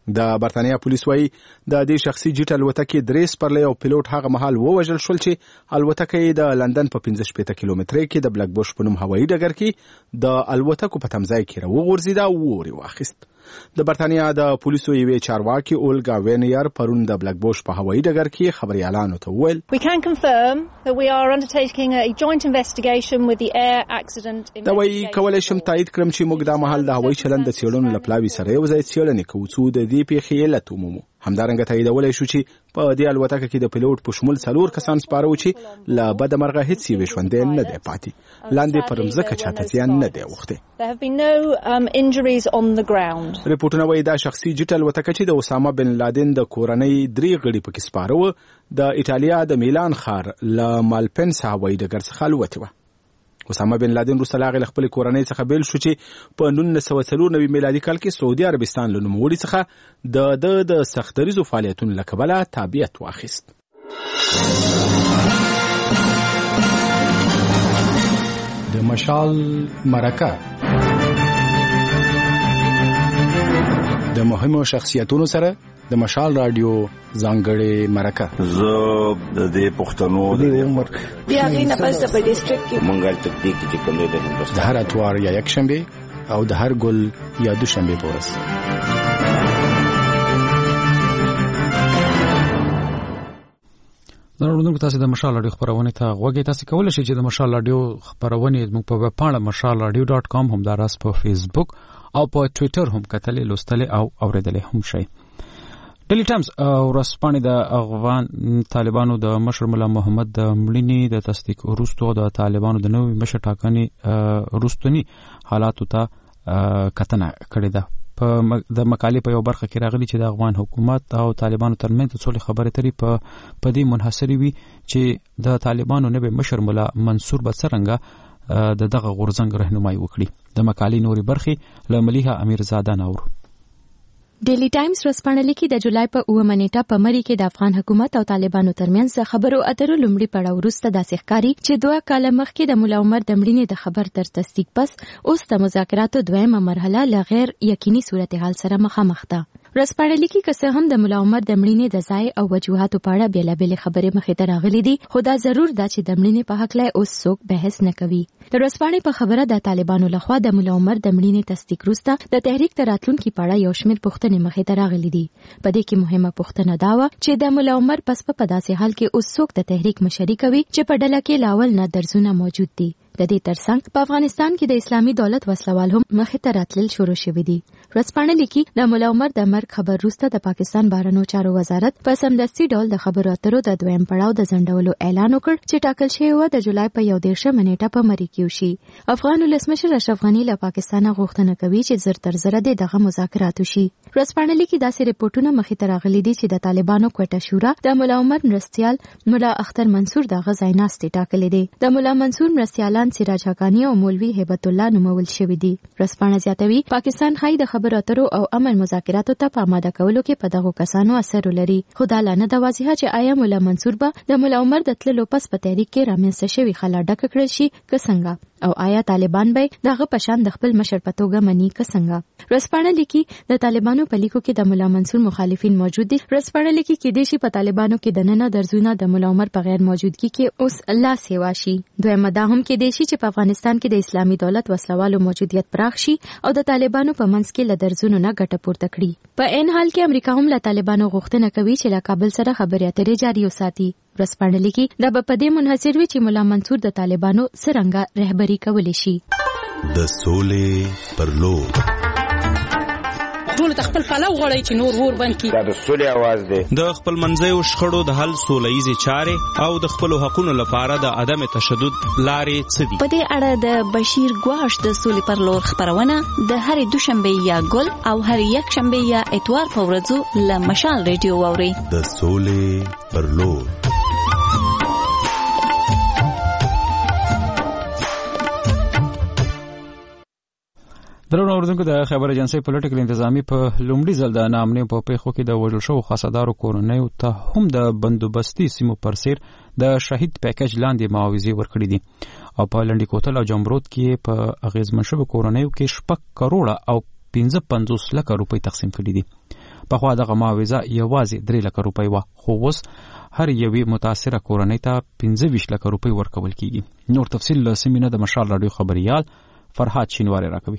د برتانیا پولیس وایي د دې شخصي جیټ الوتکې درې سپرلی او پیلوټ هغه مهال ووژل شول چې الوتکه یې د لندن په پنځه شپېته کیلومترۍ کې د بلک بوش په نوم هوایي ډګر کې د الوتکو په تمځای کې راوغورځېده او اور یې واخیست. د برتانیا د پولیسو یوې چارواکي اولګا وینیر پرون د بلک بوش په هوایي ډګر کې خبريالانو ته وویل We can confirm that we are undertaking a joint investigation with the air accident دا وایي کولای شم تایید کړم چې موږ دا مهال د هوایي چلند د څېړنو له پلاوي سره یو ځای څېړنې کوو څو د دې پیښې علت ومومو. همدارنګه تاییدولی شو چې په دې الوتکه کې د پیلوټ په شمول څلور کسان سپاره وو چې له بده مرغه هیڅ یې ژوندی نه دی پاتې، لاندې پر مځکه چاته زیان نه دی اوښتی. There have been no um, injuries on the ground. ریپورټونه وایي دا شخصي جیټ الوتکه چې د اسامه بن لادن د کورنۍ درې غړي پکې سپاره وو د ایټالیا د میلان ښار له مالپنس هوایي ډګر څخه الوتې وه. اسامه بن لادن وروسته له هغې له خپلې کورنۍ څخه بیل شو چې په نولس سوه څلور نوي میلادي کال کې سعودي عربستان له نوموړي څخه د ده د سختدریزو فعالیتونو له کبله تابعیت واخیست. د مشال مرکه د مهمو شخصیتونو سره د مشال رادیو ځانګړې مرکه. زه د دې پښتنو د عمر بیا غینه پس په ډیسټریکټ کې مونږه تدې کې چې کوم د هندوستان د هر اتوار یا یک شنبه او د هر ګل یا دوشنبه په ورځ. نن تاسو د مشال رادیو خبرونه ته غوږی تاسو کولای شئ چې د مشال رادیو خبرونه موږ په ویب پاڼه مشال رادیو ډاټ کام هم دراس په فیسبوک او په ټوئیټر هم کتلې لوستلې او اوریدلې هم شئ. ډیلی ټایمز ورځپاڼې د افغان طالبانو د مشر ملا محمد د مړینې د تصدیق وروسته د طالبانو د نوي مشر ټاکنې وروستني حالاتو ته کتنه کړې ده. په د مقالې په یو برخه کې راغلي چې د افغان حکومت او طالبانو ترمنځ د سولې خبرې اترې په په دې منحصرې وي چې د طالبانو نوي مشر ملا منصور به څرنګه د دغه غورځنګ رهنمایي وکړي. د مقالې نورې برخې له ملیحه امیرزاده ناور. ډیلی ټایمز ورځپاڼه لیکي د جولای په اوومه نیټه په مری کې د افغان حکومت او طالبانو ترمنځ خبرو اترو لومړی پړاو وروسته داسې ښکاري چې دوه کاله مخکې د مولا عمر د مړینې د خبر تر تصدیق پس اوس د مذاکراتو دویمه مرحله له غیر یقیني صورتحال سره مخامخ ده. ورځپاڼه لیکي که څه هم د مولا عمر د مړینې د ځای او وجوهاتو په اړه بېلابېلې خبرې مخې ته راغلي دي، خو دا ضرور ده چې د مړینې په هکله اوس څوک بحث نه کوي. د ورځپاڼې په خبره د طالبانو لخوا د مولا عمر د مړینې تصدیق وروسته د تحریک تر راتلونکي په اړه یو شمېر پوښتنې مخې ته راغلي دي. په دې کې مهمه پوښتنه دا وه چې د مولا عمر پس په داسې حال کې اوس څوک د تحریک مشري کوي چې په ډله کې لا اول نه درزونه موجود دي. د دې ترڅنګ په افغانستان کې د اسلامي دولت وسلوال هم مخې ته راتلل شروع شوي دي. ورځپاڼه لیکي د مولا عمر د مرګ خبر وروسته د پاکستان بهرنیو چارو وزارت په سمدستي ډول د خبرو اترو د دویم پړاو د ځنډولو اعلان وکړ چې ټاکل شوی و د جولای په یو دېرشمه نیټه په مری کې وشي. افغان ولسمشر اشرف غني له پاکستانه غوښتنه کوي چې زر تر زره د دغه مذاکرات وشي. ورځپاڼه لیکي داسې ریپورتونه مخې ته راغلي دي چې د طالبانو کوټه شورا د مولا عمر مرستیال مولا اختر منصور دغه ځای ناستې ټاکلې دي. د مولا منصور مرستیالان سراج حقانی او مولوی هیبت الله نومول شوي دي. ورځپاڼه زیاتوي پاکستان ښایي د خبرو اترو او امن مذاکراتو ته په آماده کولو کې په دغو کسانو اثر ولري، خو دا لا نه ده واضحه چې آیا مولا منصور به د مولا عمر د تللو پس په تحریک کې رامنځته شوي خلا ډکه کړل شي که څنګه، او آیا طالبان به دغه په شان د خپل مشر په توګه مني که څنګه. ورځپاڼه لیکي د طالبانو په لیکو کې د مولا منصور مخالفین موجود دي. ورځپاڼه لیکي کېدای شي په طالبانو کې دننه درزونه د مولا عمر په غیر موجودګي کې اوس لا سیوا شي. دویمه دا هم کېدای شي چې په افغانستان کې د اسلامي دولت وسلوالو موجودیت پراخ شي او د طالبانو په منځ کې له درزونو نه ګټه پورته کړي. په عین حال کې امریکا هم له طالبانو غوښتنه کوي چې له کابل سره خبرې اترې جاري وساتي. ورځپاڼه لیکي دا به په دې منحصر وي چې مولا منصور د طالبانو څرنګه رهبري کولی شي. د سولې پر لور ټول خپل پلو غړی چې نور ور بند کی. دا د سولې आवाज دی. د خپل منځیو شخړو د حل سولهییزې چارې او د خپل حقوقو لپاره د عدم تشدد لارې څه دي. په دې اړه د بشیر ګواش د سولې پر لور خبرونه د هرې دوشنبه یا ګل او هرې یک شنبه یا اتوار په ورځو له مشال ریډیو واوري. د سولې پر لور. درنو اوریدونکو د خبر ایجنسی پولیټیکل انتظامی په لومړي ځل د نامنې په پیښو کې د وژل شوو خاصدارو کورنیو ته هم د بندوبستي سیمو پر سیر د شهید پیکج لاندې معاوضې ورکړي دي او په لنډي کوتل او جمرود کې په اغیزمن شوو کورنیو کې شپږ کروڑه او پنځه پنځوس لکه روپۍ تقسیم کړي دي. پخوا دغه معاوضه یوازې درې لکه روپۍ وه، خو اوس هر یوې متاثره کورنۍ ته پنځه ویشت لکه روپۍ ورکول کیږي. نور تفصیل له سیمې نه د مشال راډیو خبریال فرحات شینواری راکوي.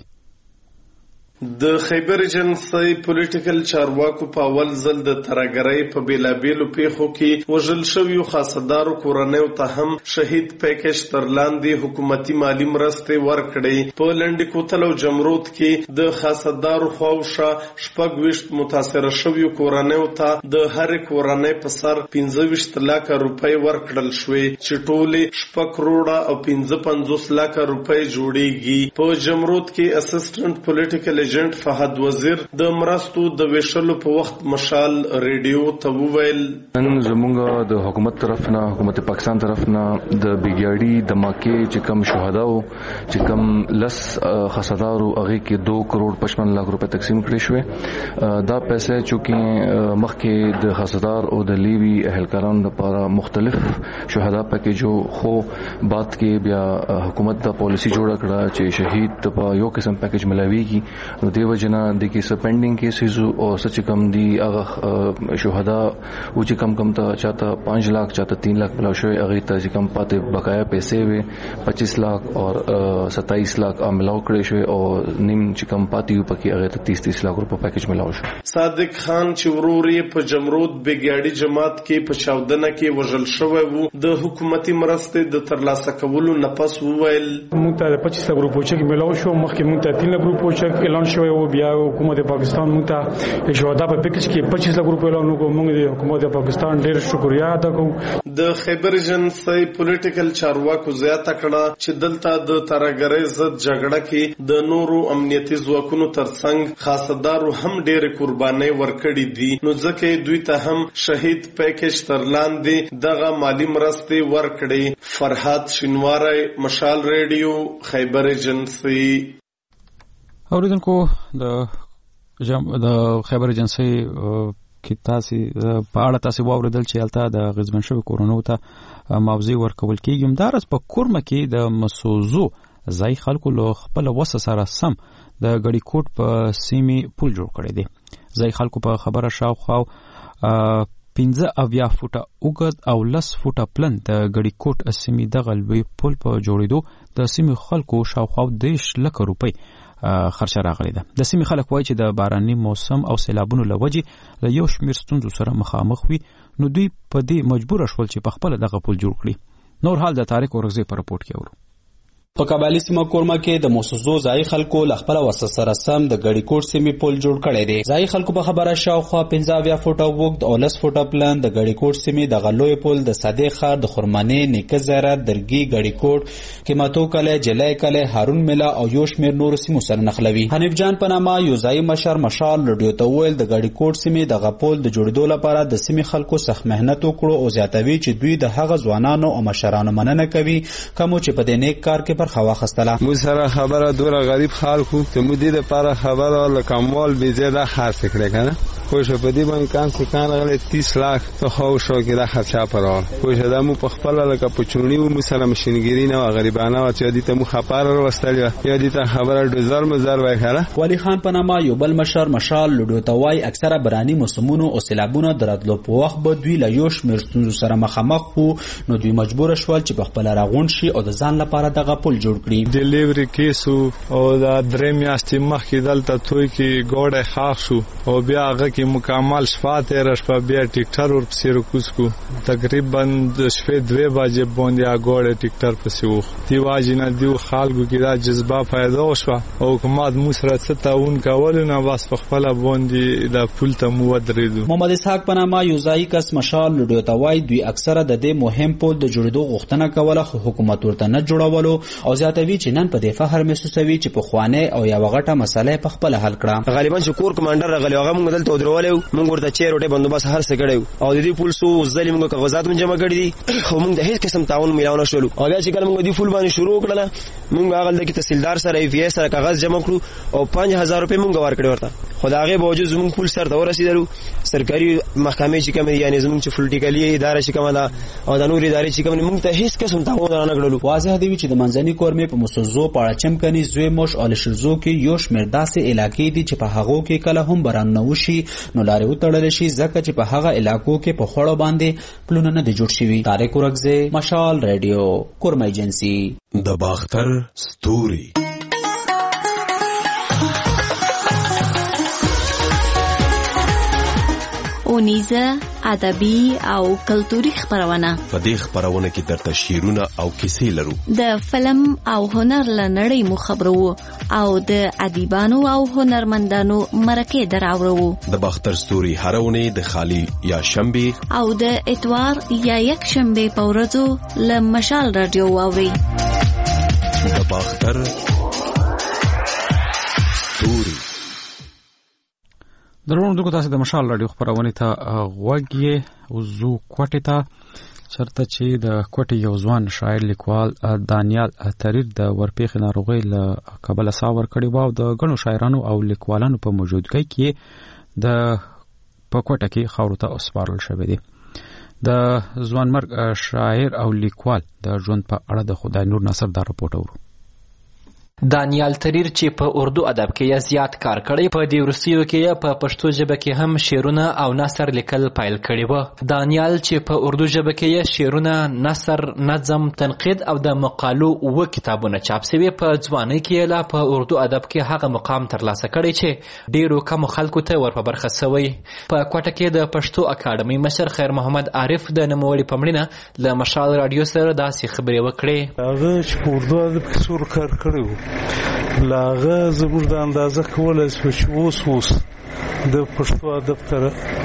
د خیبر ایجنسی پولیټیکل چارواکو په اول ځل د ترهګرۍ په بیلابیلو پیښو کې وژل شویو خاصدارو کورنیو ته هم شهید پیکج تر لاندې حکومتي مالی مرستې ورکړې. په لنډي کوتل او جمرود کې د خاصدارو خواوشا شپږ ویشت متاثره شویو کورنیو ته د هرې کورنۍ په سر پنځه ویشت لکه روپۍ ورکړل شوې چې ټولې شپږ کروړه او پنځه پنځوس لکه روپۍ جوړیږي. په جمرود کې اسسټنټ پولیټیکل ایجنټ فهد وزیر د مرستو د ویشلو په وخت مشال ریډیو ته وویل نن زمونږ د حکومت طرف نه حکومت پاکستان طرف نه د بیګیاړي د ماکې چې کم شهدا او چې کم لس خاصدارو هغه کې دو کروڑ پچپن लाख روپے تقسیم کړي شوې. دا پیسې چې مخکې د خاصدار او د لیوی اهلکارانو لپاره مختلف شهدا پکیجو خو بعد کې بیا حکومت د پالیسی جوړه کړه چې شهید ته یو قسم پیکج ملاويږي. نو دیو جنا د کی سپینډینګ کیسز او سچ کم دی هغه شهدا او چې کم کم ته چاته پانچ लाख چاته तीन लाख ملاو شوی هغه ته چې کم پاتې بقایا پیسې وي पच्चीस लाख और सत्ताईस लाख ملاو کړی شوی او نیم چې کم پاتې یو پکې هغه ته तीस तीस लाख روپے پیکج ملاو شو. صادق خان چې وروري په جمرود بیګیاړي جماعت کې په چاودنه کې وژل شوی وو د حکومتي مرستې د ترلاسه کولو نفس وویل موږ ته पच्चीस लाख روپے چې ملاو شو مخکې موږ ته तीन लाख روپے چې اعلان شوی او بیا حکومت پاکستان موږ ته شهدا په پیکج کې पच्चीस लाख روپے اعلان وکړو. موږ د حکومت پاکستان ډیر شکریا ادا کوو. د خیبر ایجنسی پولیټیکل چارواکو زیاته کړه چې دلته د ترهګرۍ ضد جګړه کې د نورو امنیتي ځواکونو ترڅنګ خاصدارو هم ډېر قربانۍ ورکړي دي نو ځکه دوی ته هم شهید پیکج تر لاندې دغه مالی مرستې ورکړي. فرحات شینواری مشال ریډیو خیبر ایجنسی. اوریدونکو د جام د خیبر ایجنسی کې تاسو په اړه تاسو واوریدل چې الته د غزمن شوی کورونو ته معاوضه ورکول کیږي. همدارس په کورمه کې د مسوزو ځای خلکو له خپل وسه سره سم د غړي کوټ په سیمې پول جوړ کړی دی. ځای خلکو په خبره شاوخوا پنځه اویا فوټه اوږد او لس فوټه پلن د غړي کوټ سیمې دغه لوی پول په جوړېدو د سیمې خلکو شاوخوا دیش لکه روپۍ خرچه راغلی ده. د سیمې خلک وایي چې د باراني موسم او سیلابونو له وجې له یو شمېر ستونزو سره مخامخ وي نو دوی په دې مجبور شول چې په خپله دغه پل جوړ کړي. نور حال د طارق اورغزي په رپورټ کې اورو. په قبایلي سیمه کورمه کې د موسسو ځای خلکو له خپل وسه سره سم د غړي کوټ سیمې پل جوړ کړی دی. ځای خلکو په خبره شاوخوا پنځه اویا فوټه اوږد او لس فوټه پلن د غړي کوټ سیمې د غلوی پل د صادق خار د خرمانې نیکه زیارت درګي غړي کوټ قیمتو کله جلای کله هارون ملا او یو شمېر نور سیمو سره نښلوي. حنیف جان په نامه یو ځای مشر مشال رډیو ته وویل د غړي کوټ سیمې د غپول د جوړېدو لپاره د سیمې خلکو سخت مهنت وکړو او زیاتوي چې دوی د هغه ځوانانو او مشرانو مننه کوي کوم چې په دې نیک کار کې برخه واخیستله. مو سره خبره دوره غریب خلکو ته مو دې لپاره خبره لکمال به زیاده خرڅ کړي کنه خوش په دې باندې کان څه کان غلې तीस लाख ته خو شو کې دا خرچه پرال خوش دا مو په خپل لکه پچونی و مو سره مشینګری نه غریبانه او چې دې ته مو خبر ورستل یا دې ته خبره ډزر مزر وای خره. ولی خان په نامه یو بل مشر مشال لډو توای اکثره برانی موسمونو او سیلابونو دراتلو په وخت به دوی له یو شمېر ستونزو سره مخامخ وو نو دوی مجبور شول چې په خپل راغون شي او د ځان لپاره دغه پل جوړ کړي. ډیلیوري کیسو او دا درې میاشتې مخکې دلته توي کې ګوډه خاص شو او بیا هغه کې مکمل شپه رش په بیا ټیکټر ور پسې رکوس کو تقریبا د شپې دوه بجې باندې هغه ټیکټر پسې و دی واجنه دی خلکو کې دا جذبه پیدا شو او حکومت مو سره ستاون کول نه واس په خپل باندې د پول ته مو ودرېدو. محمد اسحاق په نامه یو ځای کس مشال لډو توای دوی اکثره د دې مهم پول د جوړېدو غوښتنه کوله خو حکومت ورته نه جوړولو او زیاتوي چې نن په دې فخر محسوسوي چې په خوانه او یو غټه مسله په خپل حل کړه. غالبا چې کور کمانډر راغلی هغه موږ دلته درولې موږ ورته چیر وټه بندوبست هر څه کړو او د دې پول سو ځلې موږ کاغذات هم جمع کړی دي خو موږ د هیڅ قسم تعاون ملاو نه شولو او بیا چې کله موږ د پول باندې شروع کړل موږ هغه د تحصیلدار سره ای وی اس سره کاغذ جمع کړو او پنځه هزار روپے موږ ورکړی ورته خو د هغې باوجود زموږ پول سر ته ورسېدلو. سرکاري محکمې چې کومې دي یعنې زموږ چې پولیټیکلي اداره چې کومه ده او د نورې ادارې چې کومې دي موږ ته هېڅ قسم تعاون رانه کړلو. واضح دی چې د منځني کورمې په مسوزو پاړچم کني زوی موش او لشزو کې یو شمېر داسې علاقې دي چې په هغو کې کله هم بارانونه وشي نو لارې وتړلی شي ځکه چې په هغه علاقو کې په خوړو باندې پلونه نه دي جوړ شوي. طارق ورکزی، مشال ریډیو، کورمه ایجنسي. د باختر ستوري اونیزه ادبي او کلتوري خبرونه. په دې خبرونه کې درته شعرونه او کیسې لرو. د فلم او هنر لنړۍ مو خبرو او د ادیبانو او هنرمندانو مرکه دراورو. د باختر ستوري هرونه د خالی یا شنبه او د اتوار یا یک شنبه په ورځو له مشال رادیو واوري. د باختر ستوري. درونو دغه تاسو د مشال رادیو خبرونه ته غوږی او زو کوټه ته چرته چې د کوټه یو ځوان شاعر لیکوال دانیال تریر د ورپېخ ناروغي له کابل ساور کړي وو د غنو شاعرانو او لیکوالانو په موجودګۍ کې د په کوټه کې خاورو ته اوسپارل شوې دي. د ځوان مرګ شاعر او لیکوال د ژوند په اړه د خدای نور ناصر دا راپورټ ورو. دانیال تریر چې په اردو ادب کې زیات کار کړی په دې وروستیو کې په پښتو ژبه کې هم شعرونه او نثر لیکل پیل کړي وو. دانیال چې په اردو ژبه کې شعرونه، نثر، نظم، تنقید او د مقالو و کتابونه چاپ شوي په ځوانۍ کې لا په اردو ادب کې هغه مقام ترلاسه کړی چې ډیرو کم خلکو ته ور په برخه شوی. په کوټه کې د پښتو اکاډمي مشر خیر محمد عارف د نوموړي په مړینه له مشال رادیو سره داسې خبرې وکړې. هغه چې په اردو ادب کې څور کار کړی و لاغه زموږ د اندازه کولای شو چې اوس اوس د پښتو ادب ته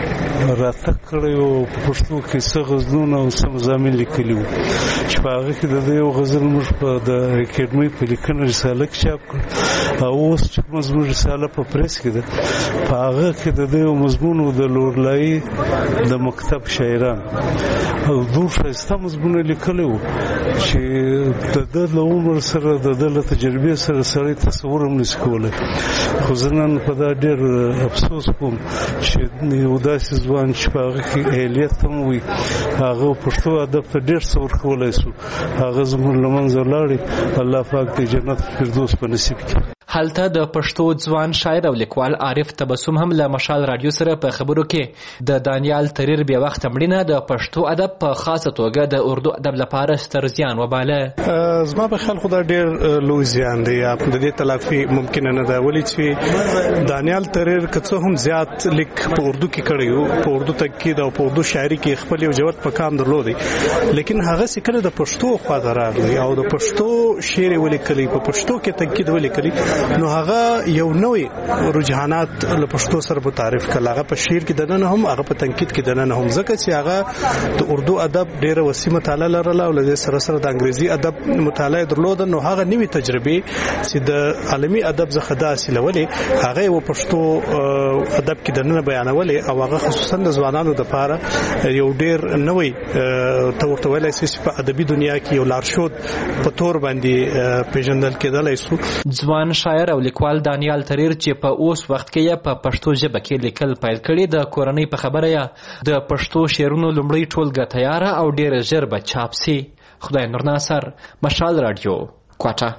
راتګ کړی و. په پښتو کې څه غزلونه او څه مضامین لیکلي وو چې په هغه کې د دې یو غزل موږ په د اکاډمۍ په لیکنه رساله کې چاپ کړ او اوس چې زموږ رساله په پریس کې ده په هغه کې د دې یو مضمون د لورلایي د مکتب شاعران او دوه ښایسته مضمونه لیکلي وو چې د ده له عمر سره د ده له تجربې سره سړی تصور هم نشي کولی. خو زه نن په دا ډېر افسوس کوم چې یو داسې ځوان چې په هغه کې اهلیت هم وي هغه پښتو ادب ته ډېر څه ورکولی شو هغه زموږ له منځه لاړې. الله پاک دې جنت فردوس په نصیب کړي. هلته د پښتو ځوان شاعر او لیکوال عارف تبسم هم له مشال رادیو سره په خبرو کې د دانیال تریر بیا وخت مړینه د پښتو ادب په خاصه توګه د اردو ادب لپاره ستر زیان وباله. زما په خیال خو دا ډېر لوی زیان دی یا د دې تلافي ممکن نه ده ولې چې دانیال تریر که څه هم زیات لیک په اردو کې کړی و په اردو تاکید او په اردو شاعري کې خپل یو جوت په کام درلودي لیکن هغه سکه د پښتو خواته راغلی او د پښتو شعر ولیکلی په پښتو کې تاکید ولیکلی نو هغه یو نوې رجحانات له پښتو سره متعارف کړه. هغه په شعر کې دنه هم هغه په تنقید کې دنه هم ځکه چې هغه د اردو ادب ډیره وسیع مطالعه لرله او له سره سره د انګریزي ادب مطالعه درلوده نو هغه نوې تجربه چې د عالمي ادب څخه د حاصلولې هغه و پښتو ادب کې دنه بیانولې او هغه خصوصا د ځوانانو لپاره یو ډیر نوې تورته ویلای شي په ادبي دنیا کې یو لارښود په تور باندې پیژندل کېدلای شو. ځوان شاعر او لیکوال دانیال تریر چې په اوس وخت کې په پښتو ژبه کې لیکل پیل کړي د کورنۍ په خبره یا د پښتو شعرونو لومړی ټولګه تیار او ډیر ژر به چاپ شي. خدای نور ناصر، مشال رادیو، کوټه.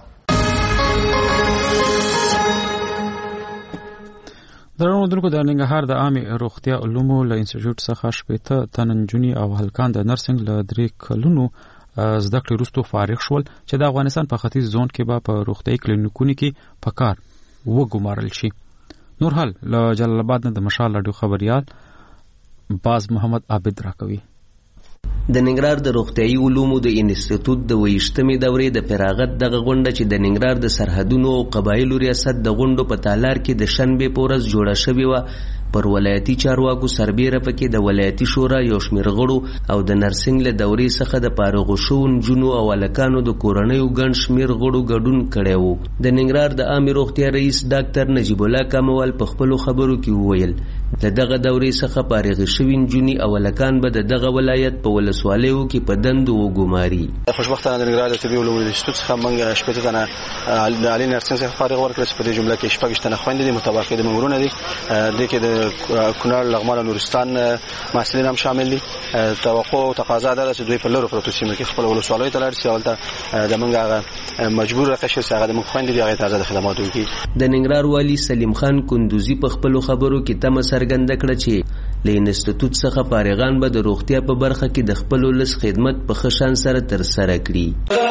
درنو درکو د ننګرهار د عامه روغتیا علومو له انسټیټیوټ څخه شپږ تننجونی او هلکان د نرسنګ له درې کلونو زده کړې وروسته فارغ شول چې د افغانستان په ختیځ زون کې به په روغتیايي کلینیکونو کې په کار وګمارل شي. نور حال له جلال آباد نه د مشال رادیو خبريال باز محمد عابد راکوي. د ننګرهار د روغتیايي علومو د انسټیټیوټ د ویشتمې دورې د فراغت دغه غونډه چې د ننګرهار د سرحدونو او قبایلو ریاست د غونډو په تالار کې د شنبې په ورځ جوړه شوې وه پر ولایتي چارواکو سربیره پکې د ولایتي شورا یو شمېر غړو او د نرسنګ له دورې څخه د فارغو شوو نجونو او هلکانو د کورنیو ګڼ شمېر غړو ګډون کړی و. د ننګرهار د عامې روغتیا رئیس ډاکټر نجیب الله کاموال په خپلو خبرو کې وویل د دغه دورې څخه فارغې شوي نجونې او هلکان به د دغه ولایت په ولسوالیو کې په دندو وګماري. خوشبختانه د ننګرهار د طبي علومو انسټیټیوټ څخه موږ شپږ تنه د عالي نرسنګ څخه فارغ ورکړل چې په دې جمله کې شپږ تنه خویندې دي متبقي د مامورونه دي. د کې د کونړ لغمان او نورستان محصلین هم شامل دي. توقع او تقاضا ده چې دوی په لورو پروتو سیمو کې خپل ولسوالیو ته لاړ شي او ته د موږ هغه مجبور راکشي چې هغه د موږ خویندې دي هغه ته آزاد خدمات وکړي. د ننګرهار والي سلیم خان کندوزي په خپلو خبرو کې تمه څرګنده کړه چې له انسټیټیوټ څخه فارغان به د روغتیا په برخه کې د خپل ولس خدمت په ښه شان سره ترسره کړي.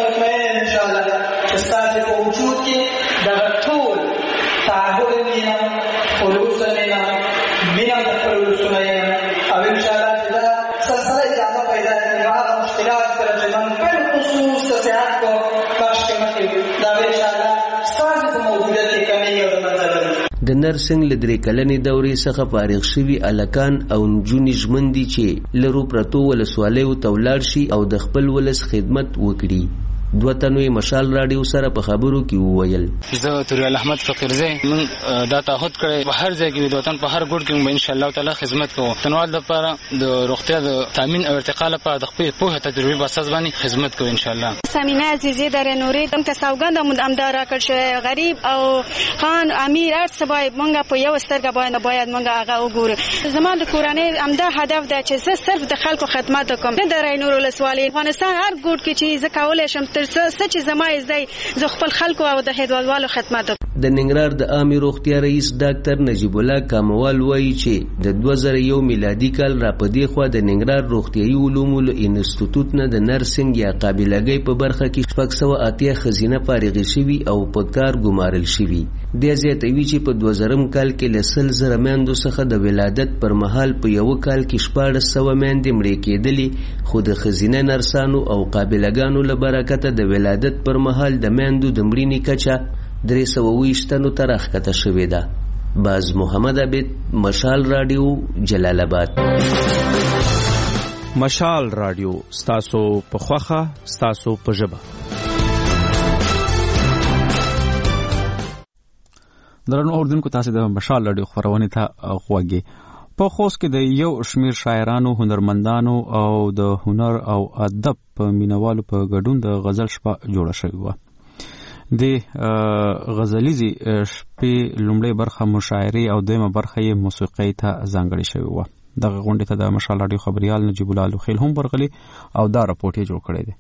ان شاء الله چې ستاسو په وجود کې د ټول تعهد مینه خلوص مینه مینه د خپل ولسونه او ان شاء الله چې دا سلسله ادامه پیدا کړي هغه مشکلات سره چې موږ په خصوص د صحت په بخش کې مخکې دا ان شاء الله ستاسو په موجودیت کې کمی او د منځلاري د نرسنګ له درې کلنې دورې څخه فارغ شوي هلکان او نجونې ژمن دي چې لرو پرتو ولسوالیو ته ولاړ شي او د خپل ولس خدمت وکړي. دوه تنو مشال راډیو سره په خبرو کې وویل زه توریال احمد فقیرزی من دا تعهد کړی په هر ځای کې د وطن په هر ګوټ کې به ان شاء الله تعالی خدمت کوو. تنوال لپاره د روغتیا د تامین او ارتقا لپاره د خپل پوهه تجربه په اساس باندې خدمت کوو ان شاء الله. سمینه عزیزی در نوری تم که سوګند مو امدار کړ شو غریب او خان امیر ارت سبای مونږه په یو سترګه باندې باید مونږه هغه وګورو. زموږ د کورنۍ امدا هدف ده چې زه صرف د خلکو خدمت وکم. د رینور ولسوالۍ افغانستان هر ګوټ کې چې زه کولای شم تر څه چې زما زده زه خپل خلکو او د هیوادوالو خدمت وکم. د ننګرهار د عامې روغتیا رئیس ډاکټر نجیب الله کاموال وایي چې د دوه زره یو میلادي کال را په دې خوا د ننګرهار روغتیایي علومو له انسټیټیوټ نه د نرسنګ یا قابلګۍ په برخه کې شپږ سوه اتیا ښځینه فارغې شوي او په کار ګمارل شوي. دې زیاتوي چې په دوه زرم کال کې له سل زره میندو څخه د ولادت پر مهال په یوه کال کې شپاړس سوه میندې مړې کېدلې، خو د ښځینه نرسانو او قابلګانو له برکته د ولادت پر مهال د میندو د مړینې کچه درې سوه اوویشت تنو ته راښکته شوې ده. باز محمد عبید، مشال راډیو، جلال آباد. مشال راډیو، ستاسو په خوښه، ستاسو په ژبه. درنو اوردونکو، تاسو د مشال راډیو خبرونه ته غوږی. په خوست کې د یو شمیر شاعرانو، هنرمندانو او د هنر او ادب په مینوالو په ګډون د غزل شپه جوړه شوې وه. د غزلیزي شپې لومړی برخه مشاعرې او دویمه برخه یې موسیقۍ ته ځانګړې شوې وه. دغه غونډې ته د مشال راډیو خبریال نجیب الله لوخیل هم ورغلی او دا راپورټ یې جوړ کړی دی.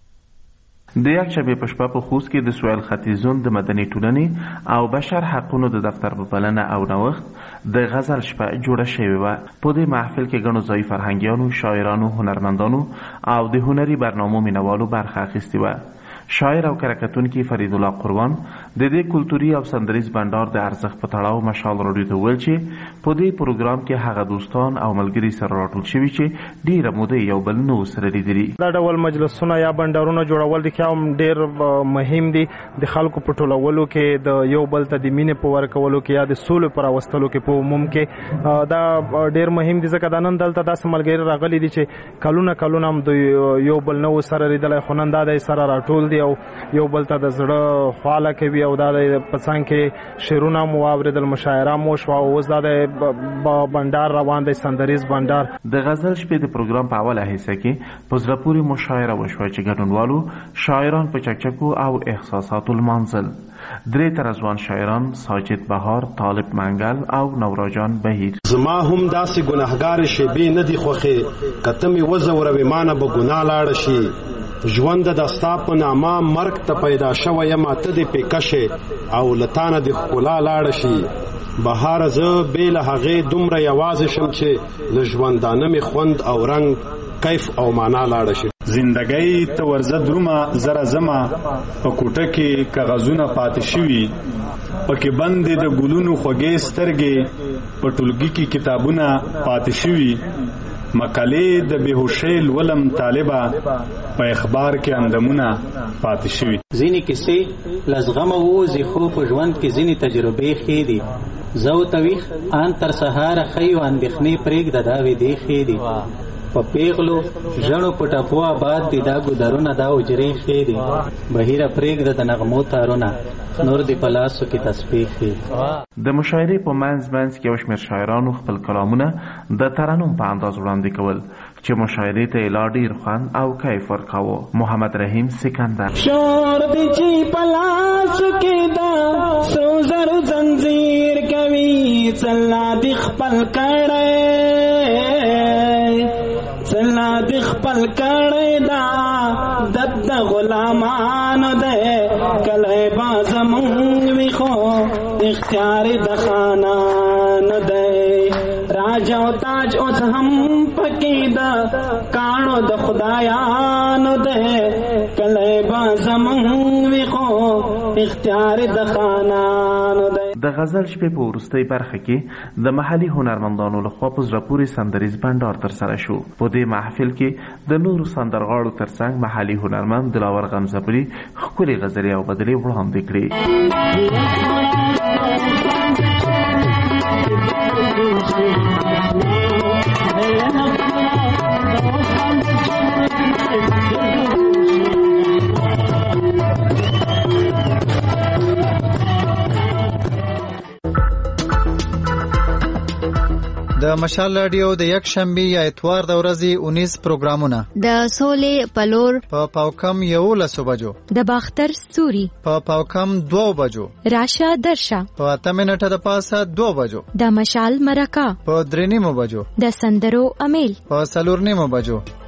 د یکشنبې په شپه په خوست کې د سویل ختیځون د مدني ټولنې او بشر حقونو د دفتر په بلنه او نوښت د غزل شپه جوړه شوې وه. په دې محفل کې ګڼو ځایي فرهنګیانو، شاعرانو، هنرمندانو او د هنري برنامو مینوالو برخه اخیستې وه. شاعر او کرکټونکي فرید الله قربان د دې کلتوري او سندریز بندر د ارزښت په تړاو مشال راډیو ته ویل چې په دې پروګرام کې هغه دوستان او ملګري سره راټول شوي چې ډیره موده یو بل نو سره لیدلي. دا ډول مجلسونه یا بندرونه جوړول د کوم ډیر مهم دي د خلکو په ټولولو کې، د یو بل ته د مینې په ورکولو کې یا د سولې پر واستلو کې په عموم کې دا ډیر مهم دي. ځکه دا نن دلته داسې ملګري راغلي دي چې کلونه کلونه هم د یو بل نو سره لیدلی، خو نن دا د سره راټول او یو بل ته د زړه خواله کوي او دا د پسنګ کې شعرونه مو واورېدل، مشاعره مو شوه او اوس دا د بندر روان دی، سندریز بندر. د غزل شپې د پروګرام په اوله حصه کې په زړه پورې مشاعره وشوه چې ګډونوالو شاعران په چکچکو او احساساتو لمانځل. درې تر ځوان شاعران ساجد بهار، طالب منګل او نوراجان بهیر. زما هم داسې ګناهګار شیبې نه دي خوښې، که ته مې وځوروې مانه به ګناه لاړه شي. ژوند د ستا په نامه مرګ ته پیدا شوی یم، ته دې پیکشې او له تانه دې ښکلا لاړه شي. بهاره زه بې له هغې دومره یوازې شم چې له ژوندانه مې خوند او رنګ، کیف او معنا لاړه شي. زندګۍ ته ورځه درومه زره زمه، په کوټه کې کاغذونه پاتې شوي، پکې بندې د ګلونو خوږې سترګې، په ټولګي کې کتابونه پاتې شوي، مقالې د بېهوشۍ لولم طالبه، په اخبار کې اندامونه پاتې شوي. ځینې کیسې له زغمه ووځي، خو په ژوند کې ځینې تجربې ښې دي. زو تویخ آن تر سهار خیو اندېښنې پرېږده دا ویدې ښې دي په پیغلو ژڼو په ټپو آباد دي دا ګودرونه دا اجرې ښې دي بهیره پرېږده د نغمو تارونه نور دې په لاسو کې تسبیح ښې د مشاعرې په منځ منځ کې یو شمېر شاعرانو خپل کلامونه د ترنم په انداز وړاندې کول چې مشاعرې ته یې لا ډېر خوند او کیف ورکاوه. محمد رحیم سکندر شور دې چې په لاسو کې دا سرو زرو زنځیر کوي څلا دې خپل کړی څلا دې خپل کړی دا دد د غلامانو دی کلی با زمونږ وي خو اختیار د خانانو دی راج او تاج اوس هم پکې د کاڼو د خدایانو دی کلی با زمونږ وي خو اختیار د خانانو دی. د غزل شپې په وروستۍ برخه کې د محلي هنرمندانو لخوا په زړه پورې سندریز بنډار ترسره شو. په دې محفل کې د نورو سندرغاړو ترڅنګ محلي هنرمند دلاور غمزبري ښکلې غزلې او بدلې وړاندې کړې. د مشال رادیو د یک شنبه یا اتوار د ورځې اونیس پروګرامونه د سولې پلور په پاوکم یولسو بجو د باختر ستوري په پاوکم دوو بجو راشه درشه په اته منټه د پاسه دو بجو د مشال مرکه په درې نیمو بجو د سندرو امیل په څلور نیمو بجو